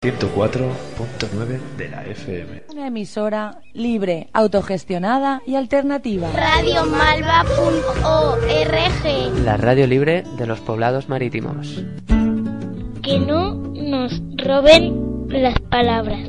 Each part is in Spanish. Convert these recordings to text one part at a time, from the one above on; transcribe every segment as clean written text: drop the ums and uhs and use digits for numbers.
104.9 de la FM. Una emisora libre, autogestionada y alternativa. Radiomalva.org. La radio libre de los poblados marítimos. Que no nos roben las palabras.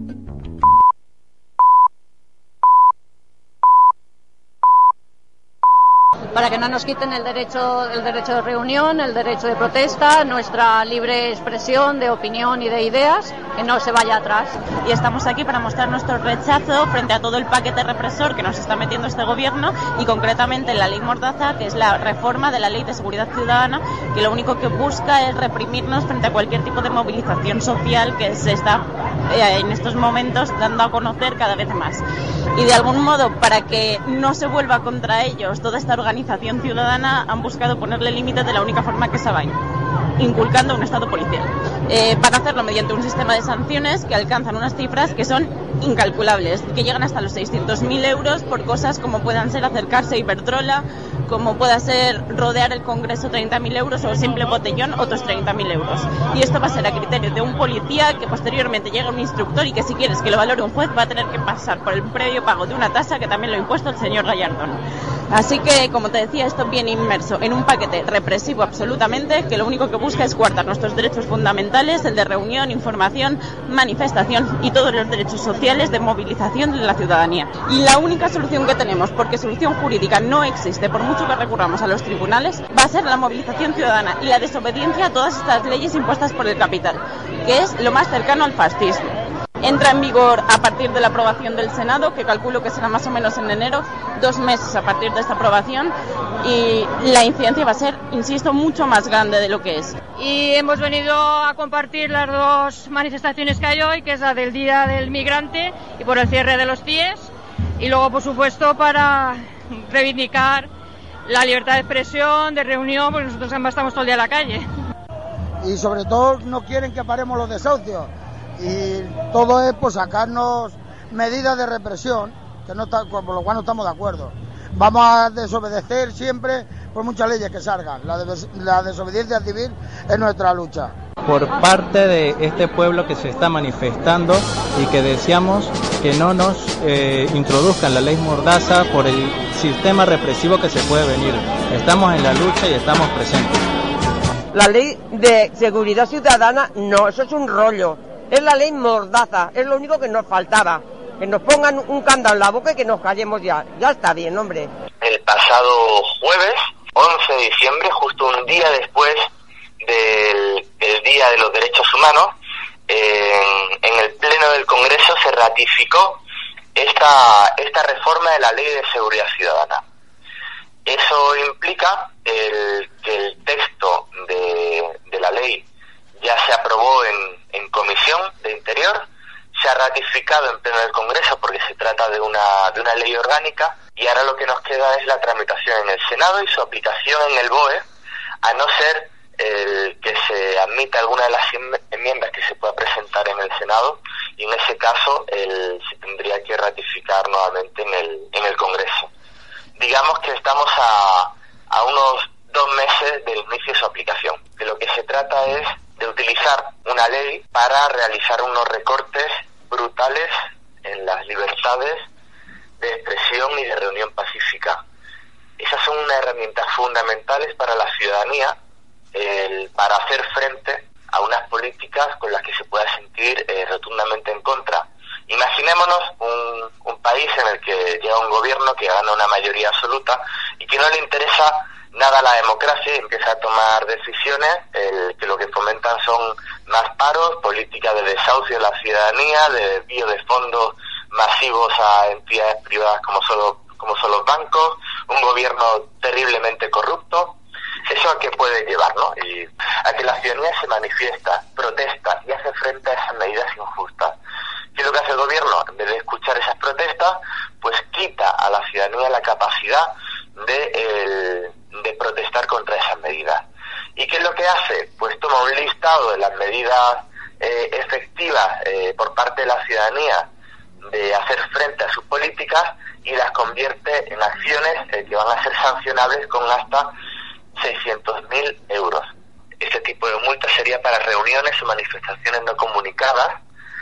Para que no nos quiten el derecho de reunión, el derecho de protesta, nuestra libre expresión de opinión y de ideas, que no se vaya atrás. Y estamos aquí para mostrar nuestro rechazo frente a todo el paquete represor que nos está metiendo este gobierno y concretamente la ley Mordaza, que es la reforma de la ley de seguridad ciudadana, que lo único que busca es reprimirnos frente a cualquier tipo de movilización social que se está en estos momentos dando a conocer cada vez más. Y de algún modo, para que no se vuelva contra ellos toda esta organización ciudadana, han buscado ponerle límites de la única forma que saben, inculcando un estado policial. Van a hacerlo mediante un sistema de sanciones que alcanzan unas cifras que son incalculables, que llegan hasta los 600.000 euros por cosas como puedan ser acercarse a Iberdrola, como pueda ser rodear el Congreso 30.000 euros o simple botellón otros 30.000 euros. Y esto va a ser a criterio de un policía que posteriormente llega un instructor y que si quieres que lo valore un juez va a tener que pasar por el previo pago de una tasa que también lo ha impuesto el señor Gallardón. Así que, como te decía, esto viene inmerso en un paquete represivo absolutamente que lo único que busca es coartar nuestros derechos fundamentales, el de reunión, información, manifestación y todos los derechos sociales de movilización de la ciudadanía. Y la única solución que tenemos, porque solución jurídica no existe, por mucho que recurramos a los tribunales, va a ser la movilización ciudadana y la desobediencia a todas estas leyes impuestas por el capital, que es lo más cercano al fascismo. Entra en vigor a partir de la aprobación del Senado, que calculo que será más o menos en enero, 2 meses a partir de esta aprobación, y la incidencia va a ser, insisto, mucho más grande de lo que es. Y hemos venido a compartir las dos manifestaciones que hay hoy, que es la del Día del Migrante y por el cierre de los CIES, y luego, por supuesto, para reivindicar la libertad de expresión, de reunión, porque nosotros además estamos todo el día en la calle. Y sobre todo no quieren que paremos los desahucios. Y todo es por sacarnos medidas de represión, por lo cual no estamos de acuerdo. Vamos a desobedecer siempre por muchas leyes que salgan. La desobediencia civil es nuestra lucha. Por parte de este pueblo que se está manifestando y que deseamos que no nos introduzcan la ley Mordaza por el sistema represivo que se puede venir. Estamos en la lucha y estamos presentes. La ley de seguridad ciudadana, no, eso es un rollo. Es la ley Mordaza, es lo único que nos faltaba. Que nos pongan un candado en la boca y que nos callemos ya. Ya está bien, hombre. El pasado jueves, 11 de diciembre, justo un día después del Día de los Derechos Humanos, en el Pleno del Congreso se ratificó esta reforma de la Ley de Seguridad Ciudadana. Eso implica que el texto de la ley ya se aprobó en Comisión de Interior, se ha ratificado en Pleno del Congreso porque se trata de una ley orgánica y ahora lo que nos queda es la tramitación en el Senado y su aplicación en el BOE, a no ser que se admita alguna de las enmiendas que se pueda presentar en el Senado y en ese caso se tendría que ratificar nuevamente en el Congreso. Digamos que estamos a unos 2 meses del inicio de su aplicación. De lo que se trata es de utilizar una ley para realizar unos recortes brutales en las libertades de expresión y de reunión pacífica. Esas son unas herramientas fundamentales para la ciudadanía para hacer frente a unas políticas con las que se pueda sentir rotundamente en contra. Imaginémonos un país en el que llega un gobierno que gana una mayoría absoluta y que no le interesa nada la democracia y empieza a tomar decisiones que lo que fomentan son más paros, políticas de desahucio de la ciudadanía, de envío de fondos masivos a entidades privadas como son los bancos, un gobierno terriblemente corrupto. ¿Eso a qué puede llevar, no? Y a que la ciudadanía se manifiesta, protesta y hace frente a esas medidas injustas. ¿Qué es lo que hace el gobierno? En vez de escuchar esas protestas, pues quita a la ciudadanía la capacidad de protestar contra esas medidas. ¿Y qué es lo que hace? Pues toma un listado de las medidas efectivas por parte de la ciudadanía de hacer frente a sus políticas y las convierte en acciones que van a ser sancionables con hasta 600.000 euros. Este tipo de multa sería para reuniones o manifestaciones no comunicadas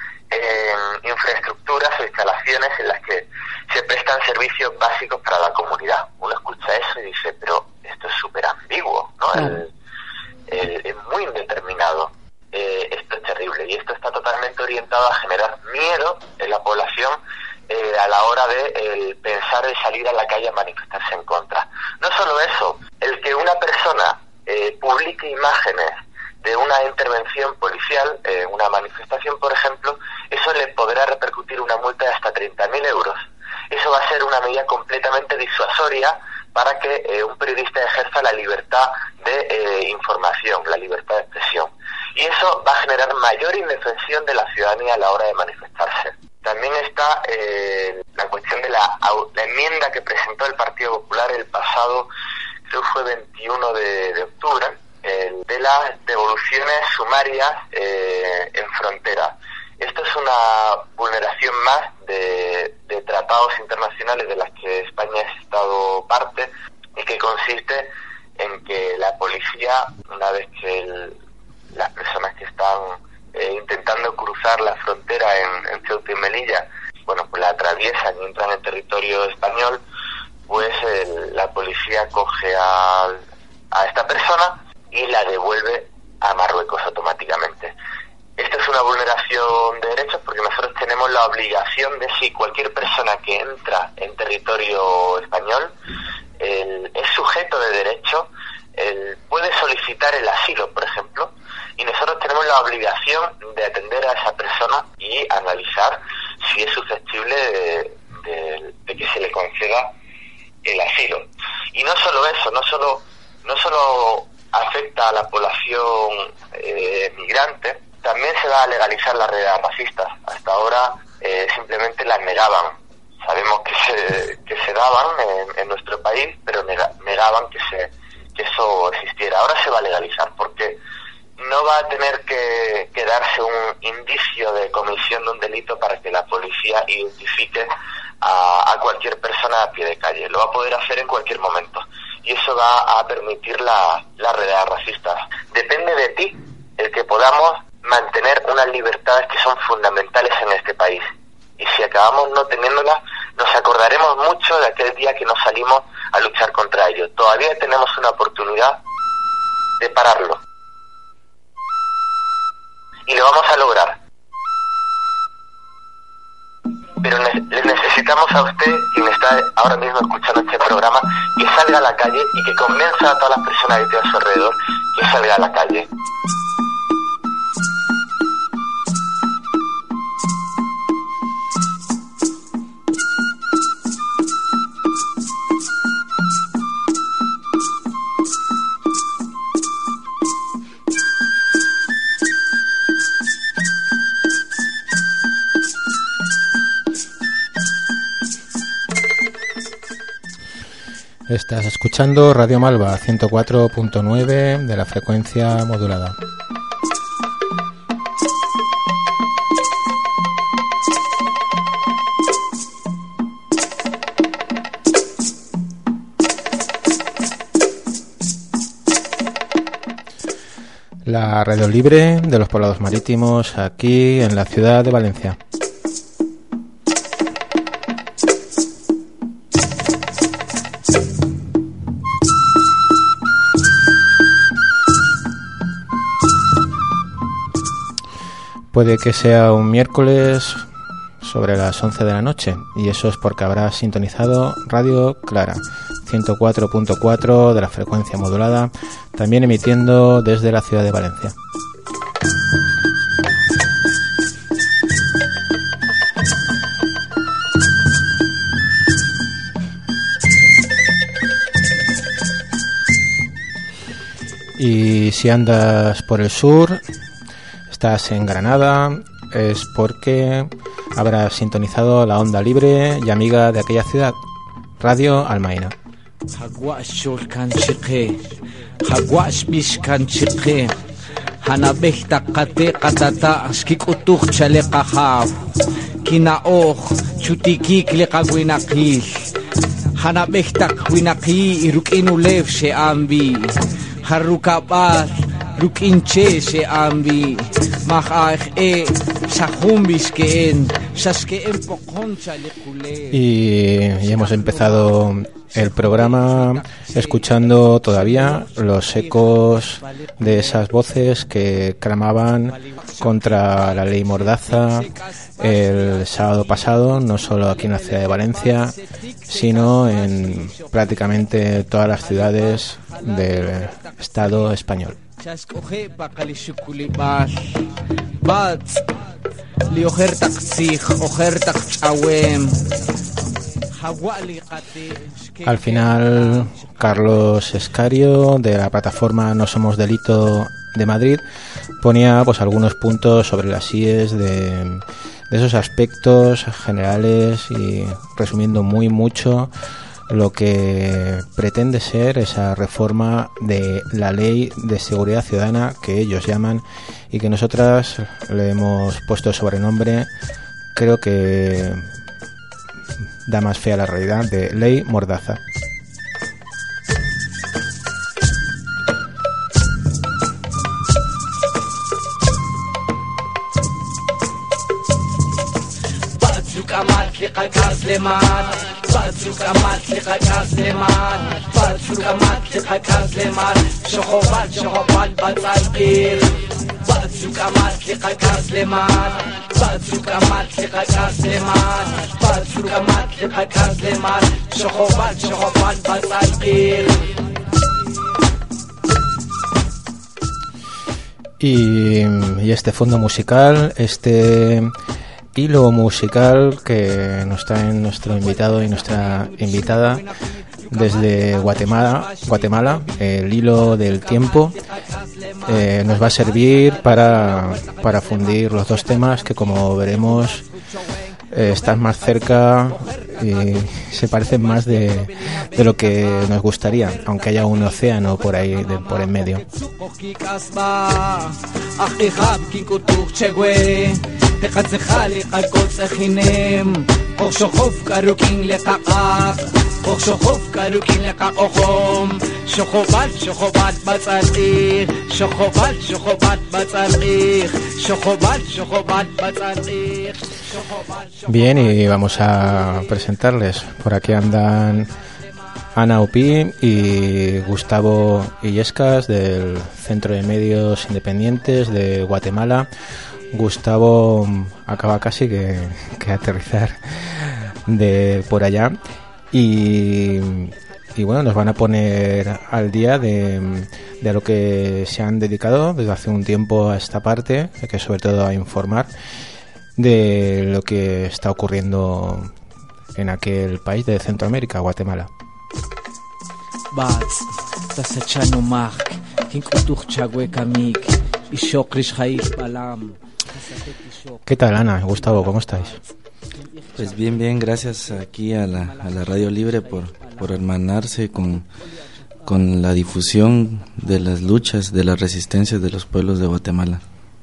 en infraestructuras o instalaciones en las que se prestan servicios básicos para la comunidad. Uno escucha eso y dice, pero esto es súper ambiguo, ¿no? Claro. Es muy indeterminado. Esto es terrible y esto está totalmente orientado a generar miedo en la población a la hora de pensar de salir a la calle a manifestarse en contra. No solo eso, el que una persona publique imágenes de una intervención policial, una manifestación, por ejemplo, eso le podrá repercutir una multa de hasta 30.000 euros. Eso va a ser una medida completamente disuasoria para que un periodista ejerza la libertad de información, la libertad de expresión. Y eso va a generar mayor indefensión de la ciudadanía a la hora de manifestarse. También está la cuestión de la enmienda que presentó el Partido Popular el pasado, creo que fue 21 de octubre, de las devoluciones sumarias en frontera. Esto es una vulneración más de tratados internacionales de las que España ha estado parte y que consiste en que la policía, una vez que las personas que están intentando cruzar la frontera en Ceuta y Melilla, bueno, pues la atraviesan y entran en territorio español, pues la policía coge a esta persona y la devuelve a Marruecos automáticamente. Esto es una vulneración de derechos porque nosotros tenemos la obligación de, si cualquier persona que entra en territorio español es sujeto de derecho, puede solicitar el asilo, por ejemplo, y nosotros tenemos la obligación de atender a esa persona y analizar si es susceptible de que se le conceda el asilo. Y no solo eso, no solo afecta a la población migrante, también se va a legalizar las redes racistas. Hasta ahora simplemente las negaban. Sabemos que se daban en nuestro país, pero negaban que eso existiera. Ahora se va a legalizar porque no va a tener que darse un indicio de comisión de un delito para que la policía identifique a cualquier persona a pie de calle. Lo va a poder hacer en cualquier momento y eso va a permitir las redes racistas. Depende de ti el que podamos mantener unas libertades que son fundamentales en este país, y si acabamos no teniéndolas, nos acordaremos mucho de aquel día que nos salimos a luchar contra ello. Todavía tenemos una oportunidad de pararlo y lo vamos a lograr, pero le necesitamos a usted, quien está ahora mismo escuchando este programa, que salga a la calle y que convenza a todas las personas que tienen a su alrededor que salga a la calle. Estás escuchando Radio Malva 104.9 de la frecuencia modulada. La radio libre de los poblados marítimos aquí en la ciudad de Valencia. Puede que sea un miércoles sobre las 11 de la noche, y eso es porque habrás sintonizado Radio Clara 104.4 de la frecuencia modulada, también emitiendo desde la ciudad de Valencia. Y si andas por el sur, estás en Granada, es porque habrás sintonizado la onda libre y amiga de aquella ciudad, Radio Almaina. Y hemos empezado el programa escuchando todavía los ecos de esas voces que clamaban contra la ley Mordaza el sábado pasado, no solo aquí en la ciudad de Valencia, sino en prácticamente todas las ciudades del Estado español. Al final, Carlos Escario, de la plataforma No Somos Delito de Madrid, ponía pues algunos puntos sobre las IES de esos aspectos generales y resumiendo muy mucho lo que pretende ser esa reforma de la Ley de Seguridad Ciudadana que ellos llaman y que nosotras le hemos puesto sobrenombre, creo que da más fe a la realidad, de Ley Mordaza. Y este fondo musical, este hilo musical que nos trae nuestro invitado y nuestra invitada desde Guatemala, el hilo del tiempo, nos va a servir para fundir los dos temas que, como veremos, están más cerca y se parecen más de lo que nos gustaría, aunque haya un océano por ahí por en medio. Bien, y vamos a presentarles. Por aquí andan Ana Upí y Gustavo Illescas del Centro de Medios Independientes de Guatemala. Gustavo acaba casi que aterrizar de por allá y bueno, nos van a poner al día de lo que se han dedicado desde hace un tiempo a esta parte, que sobre todo a informar de lo que está ocurriendo en aquel país de Centroamérica, Guatemala. ¿Qué tal, Ana? Gustavo, ¿cómo estáis? Pues bien, gracias aquí a la Radio Libre por hermanarse con la difusión de las luchas, de las resistencias de los pueblos de Guatemala.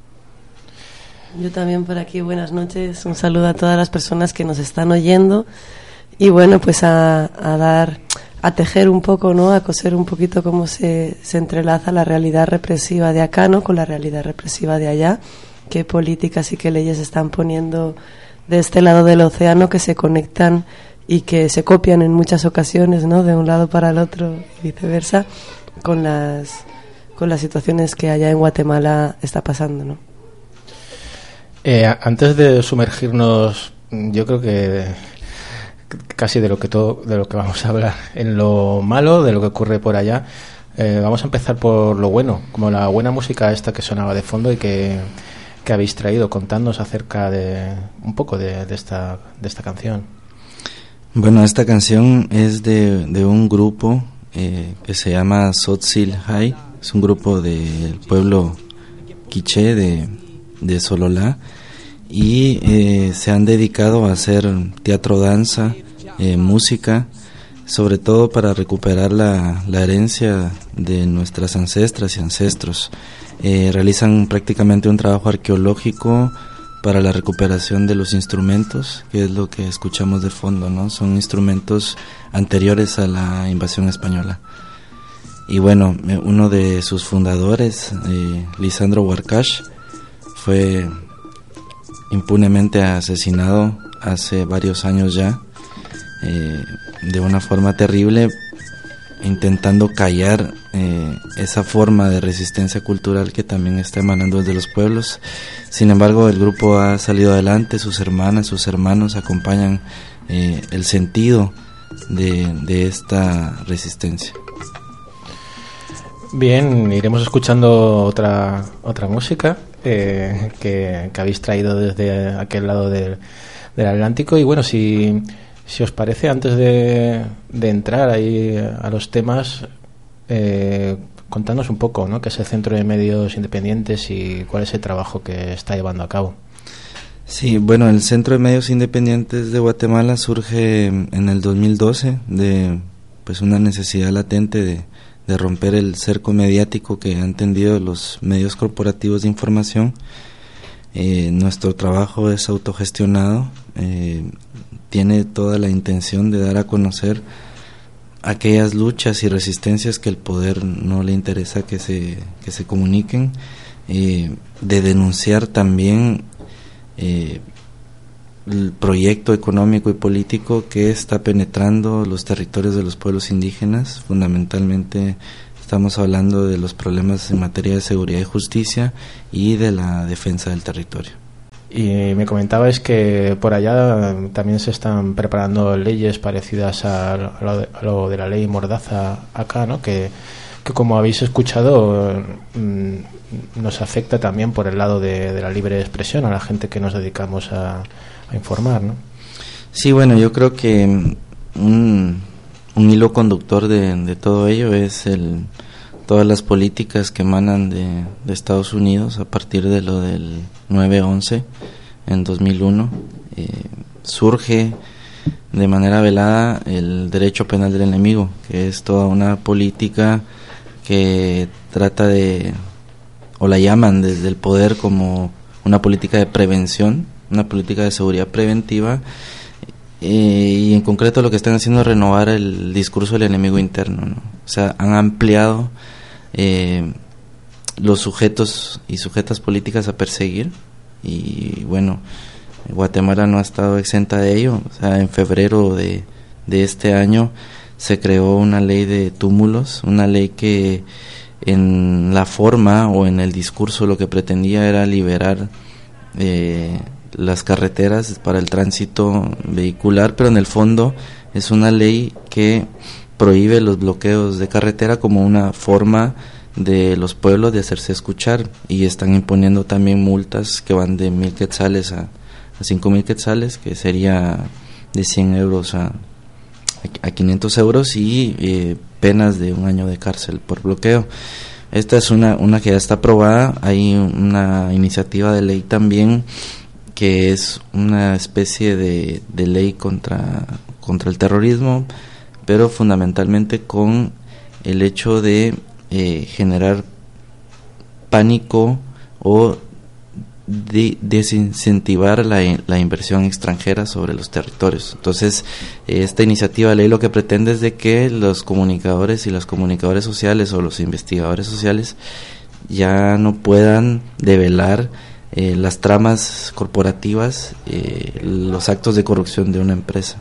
Yo también por aquí, buenas noches, un saludo a todas las personas que nos están oyendo y bueno, pues a tejer un poco, ¿no? A coser un poquito cómo se entrelaza la realidad represiva de acá, ¿no? Con la realidad represiva de allá, qué políticas y qué leyes están poniendo de este lado del océano que se conectan y que se copian en muchas ocasiones, ¿no? De un lado para el otro y viceversa, con las situaciones que allá en Guatemala está pasando, ¿no? Antes de sumergirnos, yo creo que casi de lo que vamos a hablar en lo malo, de lo que ocurre por allá, vamos a empezar por lo bueno, como la buena música esta que sonaba de fondo y que habéis traído, contándonos acerca de un poco de esta canción. Bueno, esta canción es de un grupo que se llama Tzotzil Hay, es un grupo del pueblo quiché de Sololá y se han dedicado a hacer teatro, danza, música, sobre todo para recuperar la herencia de nuestras ancestras y ancestros. Realizan prácticamente un trabajo arqueológico para la recuperación de los instrumentos, que es lo que escuchamos de fondo, ¿no? Son instrumentos anteriores a la invasión española. Y bueno, uno de sus fundadores, Lisandro Warkash, fue impunemente asesinado hace varios años ya, de una forma terrible, intentando callar esa forma de resistencia cultural que también está emanando desde los pueblos. Sin embargo, el grupo ha salido adelante, sus hermanas, sus hermanos acompañan el sentido de esta resistencia. Bien, iremos escuchando otra música que habéis traído desde aquel lado del Atlántico. Y bueno, si os parece, antes de entrar ahí a los temas, contadnos un poco, ¿no?, qué es el Centro de Medios Independientes y cuál es el trabajo que está llevando a cabo. Sí, bueno, el Centro de Medios Independientes de Guatemala surge en el 2012 de pues una necesidad latente de romper el cerco mediático que han tendido los medios corporativos de información. Nuestro trabajo es autogestionado, tiene toda la intención de dar a conocer aquellas luchas y resistencias que el poder no le interesa que se comuniquen, de denunciar también el proyecto económico y político que está penetrando los territorios de los pueblos indígenas. Fundamentalmente estamos hablando de los problemas en materia de seguridad y justicia y de la defensa del territorio. Y me comentabais que por allá también se están preparando leyes parecidas a lo de la ley Mordaza acá, ¿no?, que como habéis escuchado nos afecta también por el lado de la libre expresión a la gente que nos dedicamos a informar, ¿no? Sí, bueno, yo creo que un hilo conductor de todo ello es todas las políticas que emanan de Estados Unidos a partir de lo del 9/11 en 2001. Surge de manera velada el derecho penal del enemigo, que es toda una política que trata o la llaman desde el poder como una política de prevención, una política de seguridad preventiva, y en concreto lo que están haciendo es renovar el discurso del enemigo interno, ¿no? O sea, han ampliado los sujetos y sujetas políticas a perseguir, y bueno, Guatemala no ha estado exenta de ello. O sea, en febrero de este año se creó una ley de túmulos, una ley que en la forma o en el discurso lo que pretendía era liberar las carreteras para el tránsito vehicular, pero en el fondo es una ley que prohíbe los bloqueos de carretera como una forma de los pueblos de hacerse escuchar, y están imponiendo también multas que van de 1,000 quetzales a 5,000 quetzales, que sería de 100 euros a 500 euros, y penas de 1 año de cárcel por bloqueo. Esta es una que ya está aprobada. Hay una iniciativa de ley también que es una especie de ley contra el terrorismo, pero fundamentalmente con el hecho de generar pánico o desincentivar la inversión extranjera sobre los territorios. Entonces, esta iniciativa de ley lo que pretende es de que los comunicadores y las comunicadoras sociales o los investigadores sociales ya no puedan develar las tramas corporativas, los actos de corrupción de una empresa.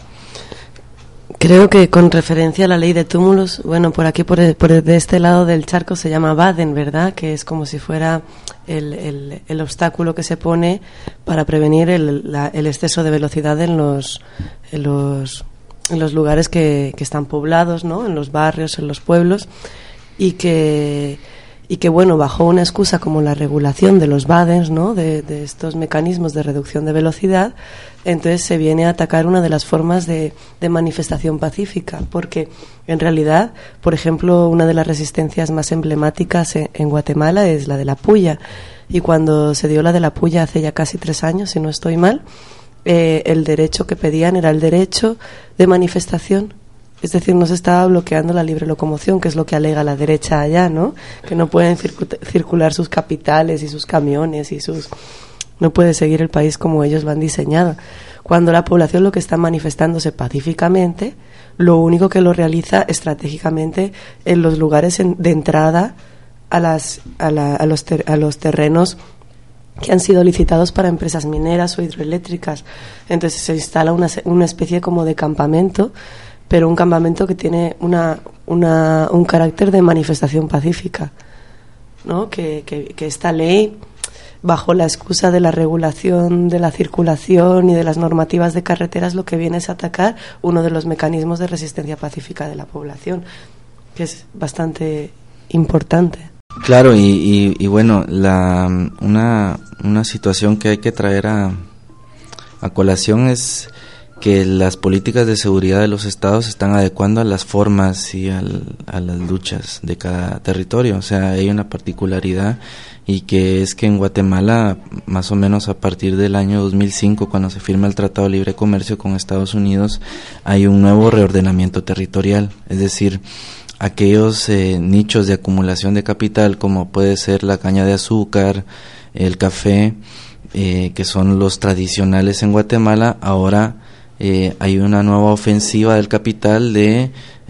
Creo que con referencia a la ley de túmulos, bueno, por aquí, de este lado del charco se llama Baden, ¿verdad? Que es como si fuera el obstáculo que se pone para prevenir el exceso de velocidad en los lugares que están poblados, ¿no? En los barrios, en los pueblos, y que bueno, bajo una excusa como la regulación de los Badens, ¿no? De estos mecanismos de reducción de velocidad, entonces se viene a atacar una de las formas de manifestación pacífica, porque en realidad, por ejemplo, una de las resistencias más emblemáticas en Guatemala es la de la puya, y cuando se dio la de la puya hace ya casi 3 años, si no estoy mal, el derecho que pedían era el derecho de manifestación. Es decir, no se estaba bloqueando la libre locomoción, que es lo que alega la derecha allá, ¿no? Que no pueden circular sus capitales y sus camiones no puede seguir el país como ellos lo han diseñado. Cuando la población lo que está manifestándose pacíficamente lo único que lo realiza estratégicamente en los lugares de entrada a los terrenos que han sido licitados para empresas mineras o hidroeléctricas. Entonces se instala una especie como de campamento, pero un campamento que tiene un carácter de manifestación pacífica, ¿no? Que esta ley, bajo la excusa de la regulación de la circulación y de las normativas de carreteras, lo que viene es atacar uno de los mecanismos de resistencia pacífica de la población, que es bastante importante. Claro, y bueno, una situación que hay que traer a colación es que las políticas de seguridad de los estados se están adecuando a las formas y a las luchas de cada territorio. O sea, hay una particularidad, y que es que en Guatemala, más o menos a partir del año 2005, cuando se firma el Tratado de Libre Comercio con Estados Unidos, hay un nuevo reordenamiento territorial, es decir, aquellos nichos de acumulación de capital, como puede ser la caña de azúcar, el café, que son los tradicionales en Guatemala, ahora hay una nueva ofensiva del capital de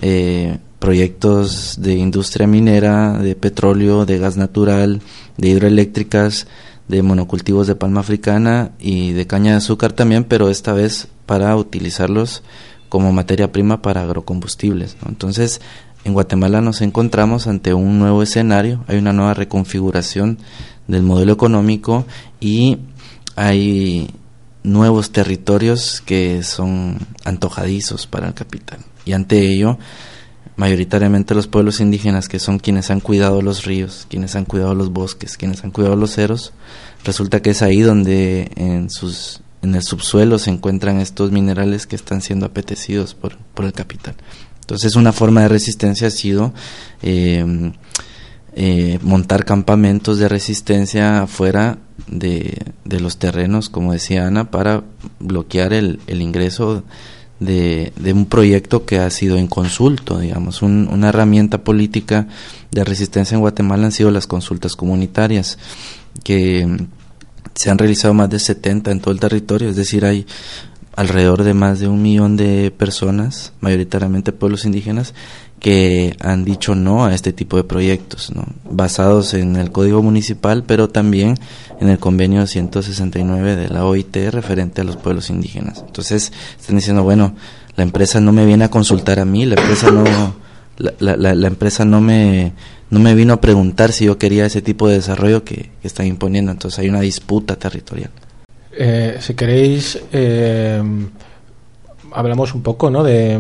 proyectos de industria minera, de petróleo, de gas natural, de hidroeléctricas, de monocultivos de palma africana y de caña de azúcar también, pero esta vez para utilizarlos como materia prima para agrocombustibles, ¿no? Entonces, en Guatemala nos encontramos ante un nuevo escenario, hay una nueva reconfiguración del modelo económico y hay nuevos territorios que son antojadizos para el capital. Y ante ello, mayoritariamente los pueblos indígenas, que son quienes han cuidado los ríos, quienes han cuidado los bosques, quienes han cuidado los cerros, resulta que es ahí donde en el subsuelo se encuentran estos minerales que están siendo apetecidos por el capital. Entonces, una forma de resistencia ha sido montar campamentos de resistencia afuera de los terrenos, como decía Ana, para bloquear el ingreso de un proyecto que ha sido inconsulto, digamos. Una herramienta política de resistencia en Guatemala han sido las consultas comunitarias, que se han realizado más de 70 en todo el territorio, es decir, hay alrededor de más de 1 millón de personas, mayoritariamente pueblos indígenas, que han dicho no a este tipo de proyectos, ¿no? Basados en el Código Municipal, pero también en el Convenio 169 de la OIT referente a los pueblos indígenas. Entonces están diciendo, bueno, la empresa no me viene a consultar a mí, la empresa la empresa no me vino a preguntar si yo quería ese tipo de desarrollo que están imponiendo. Entonces hay una disputa territorial. Si queréis, hablamos un poco, ¿no?, de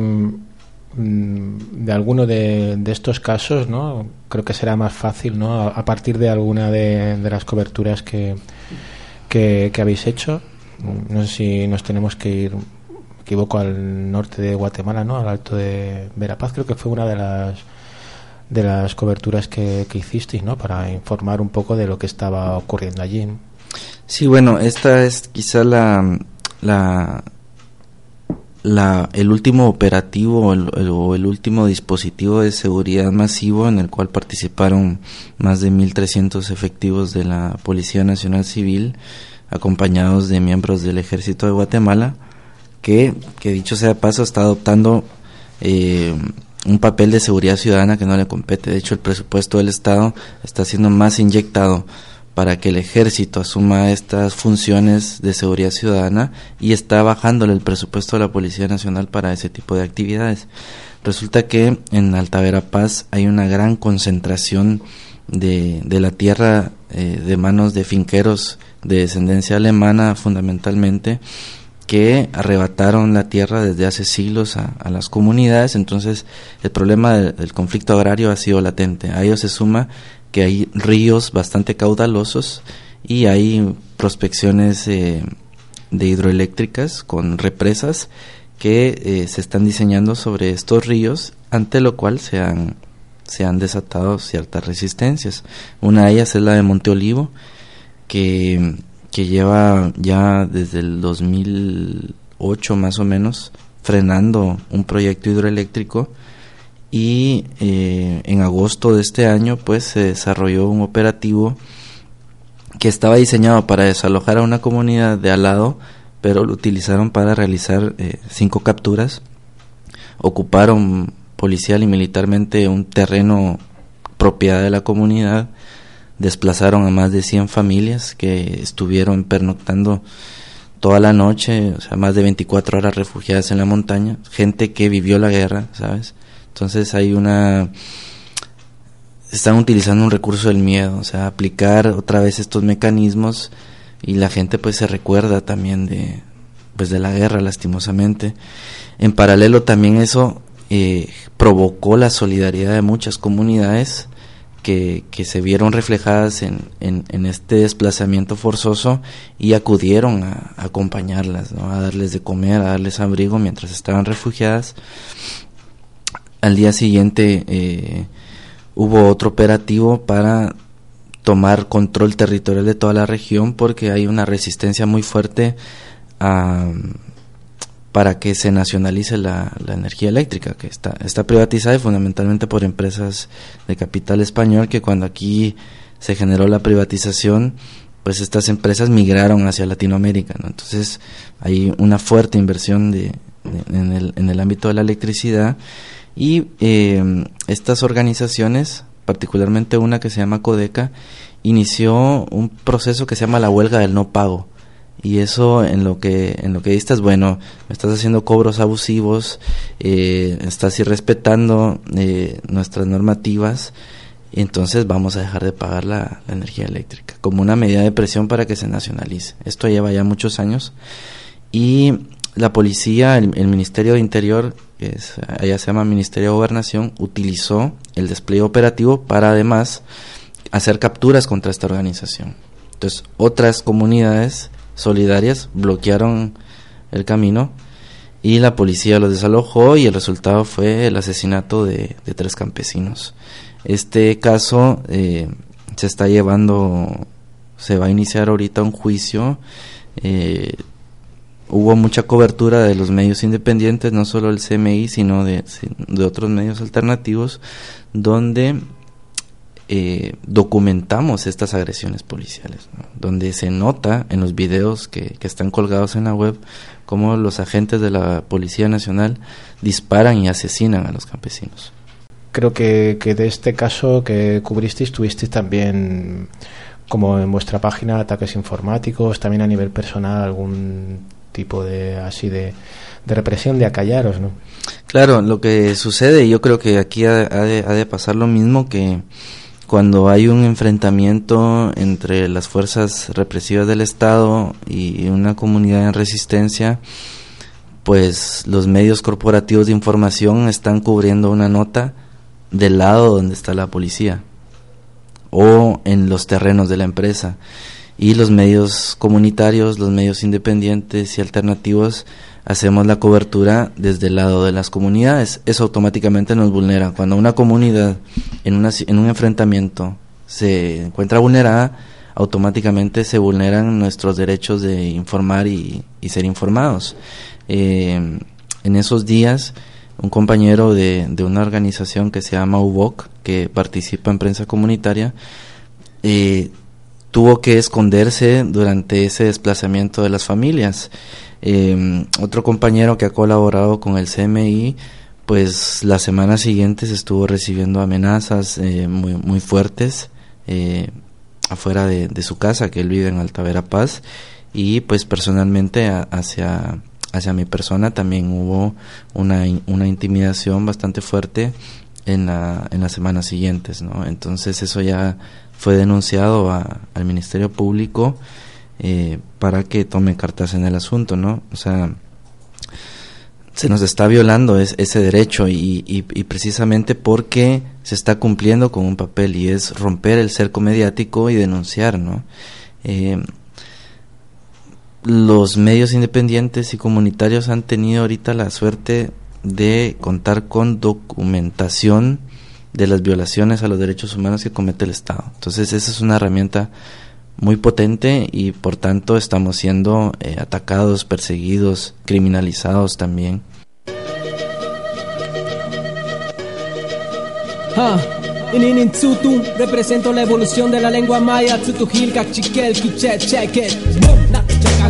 alguno de estos casos, ¿no? Creo que será más fácil, ¿no?, a partir de alguna de las coberturas que habéis hecho. No sé si nos tenemos que ir, me equivoco, al norte de Guatemala, ¿no?, al Alto de Verapaz. Creo que fue una de las coberturas que hicisteis, ¿no?, para informar un poco de lo que estaba ocurriendo allí, ¿no? Sí, bueno, esta es quizá el último operativo o el último dispositivo de seguridad masivo en el cual participaron más de 1.300 efectivos de la Policía Nacional Civil, acompañados de miembros del Ejército de Guatemala, que dicho sea de paso está adoptando un papel de seguridad ciudadana que no le compete. De hecho, el presupuesto del Estado está siendo más inyectado para que el ejército asuma estas funciones de seguridad ciudadana, y está bajándole el presupuesto a la Policía Nacional para ese tipo de actividades. Resulta que en Alta Verapaz hay una gran concentración de la tierra de manos de finqueros de descendencia alemana, fundamentalmente, que arrebataron la tierra desde hace siglos a las comunidades. Entonces el problema del conflicto agrario ha sido latente. A ello se suma que hay ríos bastante caudalosos y hay prospecciones de hidroeléctricas con represas que se están diseñando sobre estos ríos, ante lo cual se han desatado ciertas resistencias. Una de ellas es la de Monte Olivo, que lleva ya desde el 2008 más o menos frenando un proyecto hidroeléctrico, y en agosto de este año pues se desarrolló un operativo que estaba diseñado para desalojar a una comunidad de al lado, pero lo utilizaron para realizar 5 capturas ocuparon policial y militarmente un terreno propiedad de la comunidad, desplazaron a más de 100 familias que estuvieron pernoctando toda la noche, o sea, más de 24 horas refugiadas en la montaña, gente que vivió la guerra, ¿sabes? Entonces están utilizando un recurso del miedo, o sea, aplicar otra vez estos mecanismos, y la gente pues se recuerda también de la guerra, lastimosamente. En paralelo también eso provocó la solidaridad de muchas comunidades que se reflejadas en este desplazamiento forzoso y acudieron a acompañarlas, ¿no? A darles de comer, a darles abrigo mientras estaban refugiadas. Al día siguiente hubo otro operativo para tomar control territorial de toda la región, porque hay una resistencia muy fuerte para que se nacionalice la energía eléctrica, que está privatizada y fundamentalmente por empresas de capital español, que cuando aquí se generó la privatización, pues estas empresas migraron hacia Latinoamérica, ¿no? Entonces hay una fuerte inversión en el ámbito de la electricidad, y estas organizaciones, particularmente una que se llama Codeca, inició un proceso que se llama la huelga del no pago. Y eso en lo que dices, bueno, me estás haciendo cobros abusivos, estás irrespetando nuestras normativas, entonces vamos a dejar de pagar la energía eléctrica, como una medida de presión para que se nacionalice. Esto lleva ya muchos años, y la policía, el Ministerio de Interior, allá se llama Ministerio de Gobernación, utilizó el despliegue operativo para además hacer capturas contra esta organización. Entonces otras comunidades solidarias bloquearon el camino y la policía los desalojó, y el resultado fue el asesinato de 3 campesinos. Este caso se va a iniciar ahorita un juicio. Hubo mucha cobertura de los medios independientes, no solo el CMI, sino de otros medios alternativos, donde documentamos estas agresiones policiales, ¿no? Donde se nota en los videos que están colgados en la web cómo los agentes de la Policía Nacional disparan y asesinan a los campesinos. Creo que de este caso que cubristeis tuvisteis también, como en vuestra página, ataques informáticos, también a nivel personal algún tipo de represión, de acallaros, ¿no? Claro, lo que sucede, yo creo que aquí ha de pasar lo mismo, que cuando hay un enfrentamiento entre las fuerzas represivas del Estado y una comunidad en resistencia, pues los medios corporativos de información están cubriendo una nota del lado donde está la policía o en los terrenos de la empresa, y los medios comunitarios, los medios independientes y alternativos hacemos la cobertura desde el lado de las comunidades. Eso automáticamente nos vulnera. Cuando una comunidad en un enfrentamiento se encuentra vulnerada, automáticamente se vulneran nuestros derechos de informar y ser informados. En esos días, un compañero de una organización que se llama UBOC, que participa en prensa comunitaria, tuvo que esconderse durante ese desplazamiento de las familias. Otro compañero que ha colaborado con el CMI, pues las semanas siguientes estuvo recibiendo amenazas muy fuertes afuera de su casa, que él vive en Alta Verapaz, y pues personalmente hacia mi persona también hubo una intimidación bastante fuerte en las semanas siguientes, ¿no? Entonces eso ya fue denunciado al Ministerio Público para que tome cartas en el asunto, ¿no? O sea, se nos está violando ese derecho y precisamente porque se está cumpliendo con un papel, y es romper el cerco mediático y denunciar, ¿no? Los medios independientes y comunitarios han tenido ahorita la suerte de contar con documentación de las violaciones a los derechos humanos que comete el Estado. Entonces esa es una herramienta muy potente, y por tanto estamos siendo atacados, perseguidos, criminalizados también. Ininin Tsutu, represento la evolución de la lengua maya. Tsutu Hilka, Chikel, Kichet, Cheket.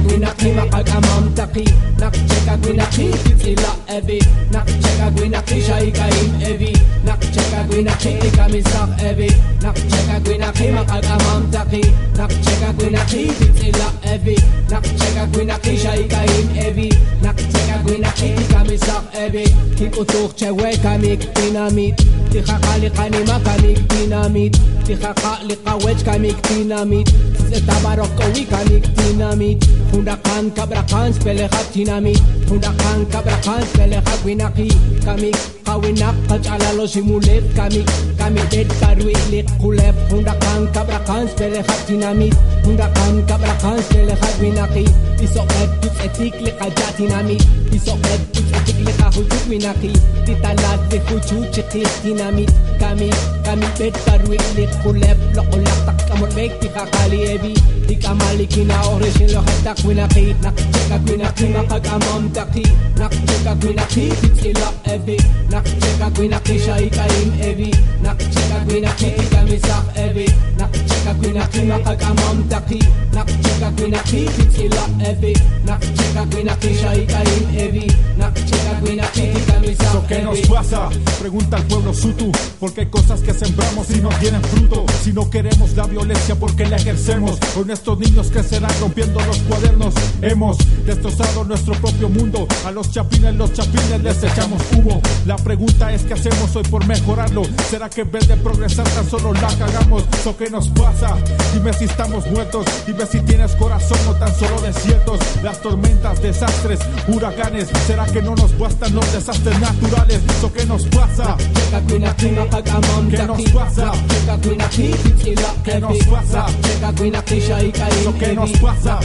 gwinaki makaqamamtaki nakcheka gwinaki titsila evi nakcheka gwinaki shaikaim evi nakcheka gwinaki ikamisaq evi nakcheka gwinaki makaqamamtaki nakcheka gwinaki titsila evi nakcheka gwinaki shaikaim evi nakcheka gwinaki ikamisaq evi kikutuk chewe kamik dinamit tikhaqali qanima kamik dinamit tikhaqali qawech kamik dinamit tabarokowi kamik dinamit hundakan kabrakan spelehat dinamit hundakan kabrakan spelehat winaki kamik kawinak kacalalo simulet kamik det karwilik kulep hundakan kabrakan spelehat dinamit hundakan kabrakan spelehat winaki isoqet etik liqajat dinamit isoqet etik liqahujuk winaki titalat dehuju chiqis dinamit kamik bet karwilik kulep loqolak takamot bek tikakali evi ikamaliki origin lo hatak winaki nakcheka winaki makaqamamtaki nakcheka winaki titsila evi nakcheka winaki shaikaim evi nakcheka winaki ikamisaq evi nakcheka winaki makaqamamtaki nakcheka winaki titsila evi nakcheka winaki shaikaim evi nakcheka winaki ikamisaq evi. ¿Qué nos pasa? Pregunta al pueblo Sutu. Porque hay cosas que sembramos y no tienen fruto. Si no queremos la violencia, ¿por qué la ejercemos? Con estos niños crecerán rompiendo los cuadernos. Hemos destrozado nuestro propio mundo. A los chapines les echamos humo. La pregunta es: ¿qué hacemos hoy por mejorarlo? ¿Será que en vez de progresar tan solo la cagamos? ¿O qué nos pasa? Dime si estamos muertos. Dime si tienes corazón o tan solo desiertos. Las tormentas, desastres, huracanes. ¿Será que no nos bastan los desastres naturales? ¿O qué nos pasa? ¿Qué nos pasa? ¿Qué nos pasa? ¿Qué nos pasa?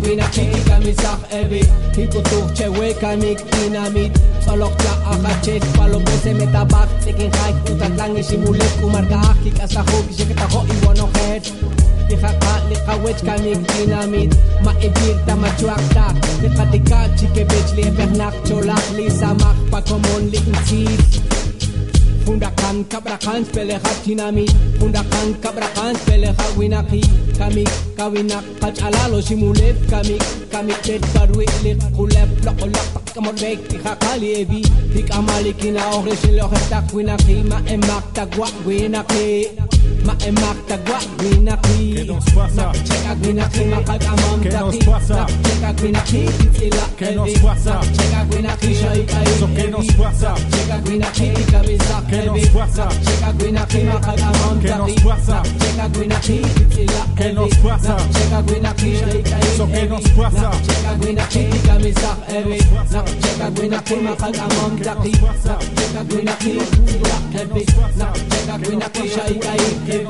Liqawech kamik dinamit maibir tamachuakta liqatika chikebech liepernak cholak lisamak pakomon liintit hundakan kabrakan spelehat dinamit hundakan kabrakan spelehat winaki kamik kawinak kacalalo simulet kamik bet karwi liqulep loqolak kamodbek tikhaqali evi tikamaliki origin lo hatak winaki maemak tagwa winaki maemak tagwa winaki. ¿Qué nos pasa? Nakcheka winaki makaqamamtaki. ¿Qué nos pasa? Nakcheka winaki titsila ¿Qué nos pasa? Nakcheka winaki shaikaim ¿Qué nos pasa? Nakcheka winaki ikamisaq ¿Qué nos pasa? Nakcheka winaki makaqamamtaki. ¿Qué nos pasa? Nakcheka winaki titsila ¿Qué nos pasa? Nakcheka winaki shaikaim ¿Qué nos pasa? Nakcheka winaki ikamisaq Nakcheka winaki makaqamamtaki. Nakcheka winaki titsila Nakcheka winaki shaikaim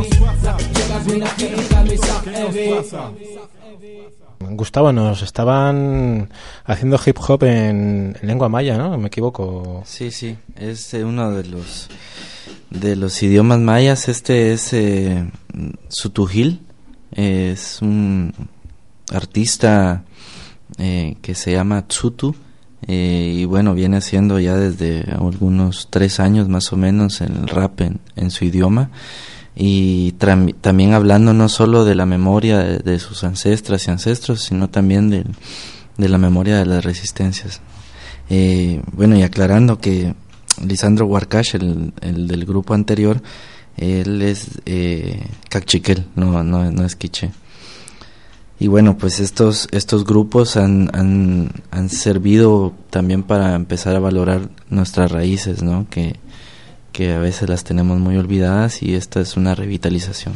Gustavo, nos estaban haciendo hip hop en lengua maya, ¿no? ¿Me equivoco? Sí, es uno de los idiomas mayas. Este es Sutujil, es un artista que se llama Tsutu, y bueno, viene haciendo ya desde algunos 3 años más o menos el rap en su idioma. Y también hablando no solo de la memoria de sus ancestras y ancestros, sino también de la memoria de las resistencias. Bueno, y aclarando que Lisandro Huarcash, el del grupo anterior, él es Cachiquel, no es quiché. Y bueno, pues estos grupos han servido también para empezar a valorar nuestras raíces, ¿no? Que a veces las tenemos muy olvidadas, y esta es una revitalización.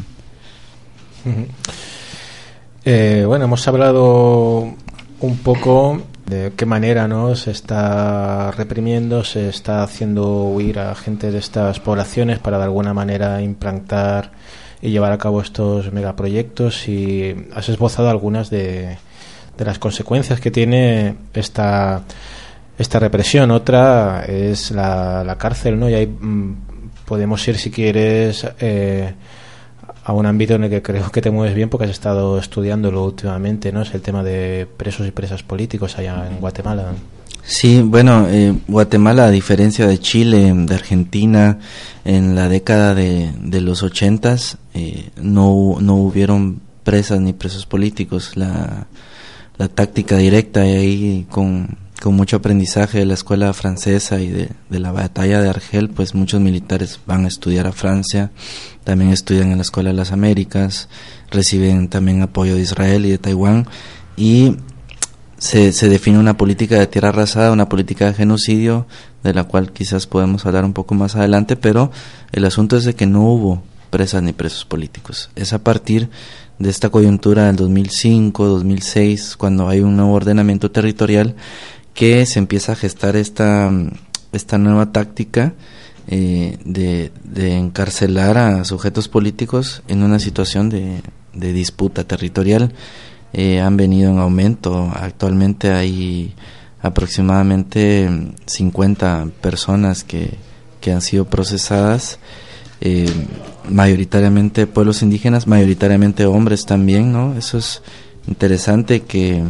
Bueno, hemos hablado un poco de qué manera, ¿no?, se está reprimiendo, se está haciendo huir a gente de estas poblaciones para de alguna manera implantar y llevar a cabo estos megaproyectos, y has esbozado algunas de las consecuencias que tiene esta represión. Otra es la cárcel, ¿no? Y ahí podemos ir, si quieres, a un ámbito en el que creo que te mueves bien, porque has estado estudiándolo últimamente, ¿no? Es el tema de presos y presas políticos allá en Guatemala. Sí, bueno, Guatemala, a diferencia de Chile, de Argentina, en la década de los 80s no hubieron presas ni presos políticos. La la táctica directa, y ahí con mucho aprendizaje de la escuela francesa y de la batalla de Argel, pues muchos militares van a estudiar a Francia, también estudian en la Escuela de las Américas, reciben también apoyo de Israel y de Taiwán, y se define una política de tierra arrasada, una política de genocidio, de la cual quizás podemos hablar un poco más adelante, pero el asunto es de que no hubo presas ni presos políticos. Es a partir de esta coyuntura del 2005, 2006, cuando hay un nuevo ordenamiento territorial, que se empieza a gestar esta nueva táctica de encarcelar a sujetos políticos en una situación de disputa territorial. Han venido en aumento. Actualmente hay aproximadamente 50 personas que han sido procesadas, mayoritariamente pueblos indígenas, mayoritariamente hombres también, ¿no? Eso es interesante, que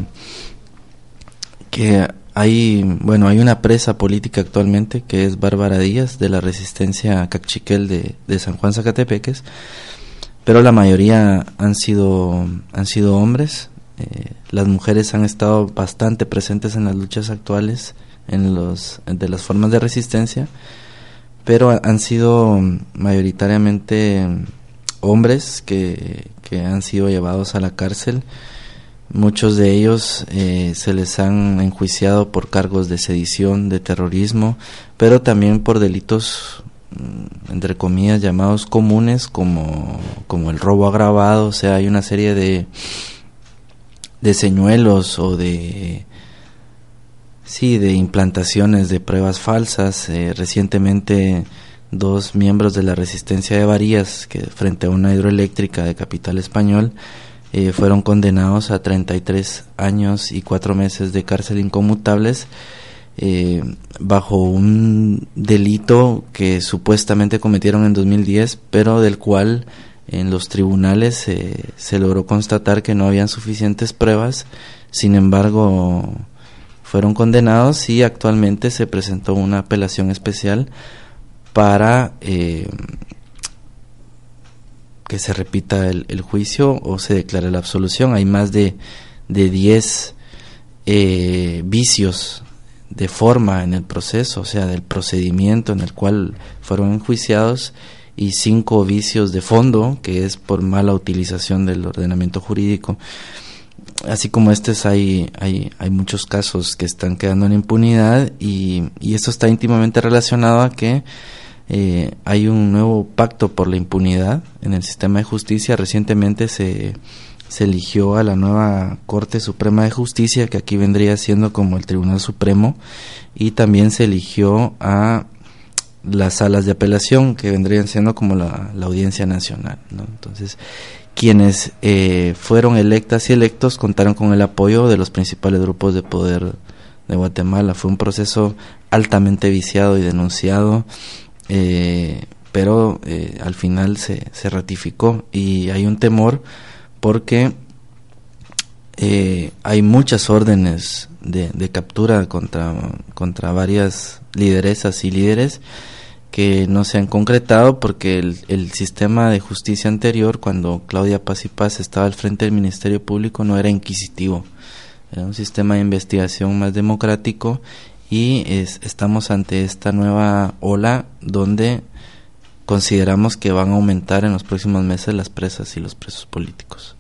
hay una presa política actualmente que es Bárbara Díaz, de la resistencia Cachiquel de San Juan Zacatepeques, pero la mayoría han sido hombres. Las mujeres han estado bastante presentes en las luchas actuales, de las formas de resistencia, pero han sido mayoritariamente hombres que han sido llevados a la cárcel. Muchos de ellos se les han enjuiciado por cargos de sedición, de terrorismo, pero también por delitos, entre comillas, llamados comunes, como el robo agravado. O sea, hay una serie de señuelos o de implantaciones de pruebas falsas. Recientemente 2 miembros de la resistencia de Varillas, que frente a una hidroeléctrica de capital español, fueron condenados a 33 años y 4 meses de cárcel inconmutables, bajo un delito que supuestamente cometieron en 2010, pero del cual en los tribunales se logró constatar que no habían suficientes pruebas. Sin embargo, fueron condenados, y actualmente se presentó una apelación especial para que se repita el juicio o se declare la absolución. Hay más de 10 vicios de forma en el proceso, o sea, del procedimiento en el cual fueron enjuiciados, y 5 vicios de fondo, que es por mala utilización del ordenamiento jurídico. Así como hay muchos casos que están quedando en impunidad, y esto está íntimamente relacionado a que hay un nuevo pacto por la impunidad en el sistema de justicia. Recientemente se eligió a la nueva Corte Suprema de Justicia, que aquí vendría siendo como el Tribunal Supremo, y también se eligió a las salas de apelación, que vendrían siendo como la Audiencia Nacional, ¿no? Entonces, quienes fueron electas y electos contaron con el apoyo de los principales grupos de poder de Guatemala. Fue un proceso altamente viciado y denunciado, pero al final se ratificó, y hay un temor porque hay muchas órdenes de captura contra varias lideresas y líderes que no se han concretado, porque el sistema de justicia anterior, cuando Claudia Paz y Paz estaba al frente del Ministerio Público, no era inquisitivo, era un sistema de investigación más democrático, y estamos ante esta nueva ola donde consideramos que van a aumentar en los próximos meses las presas y los presos políticos.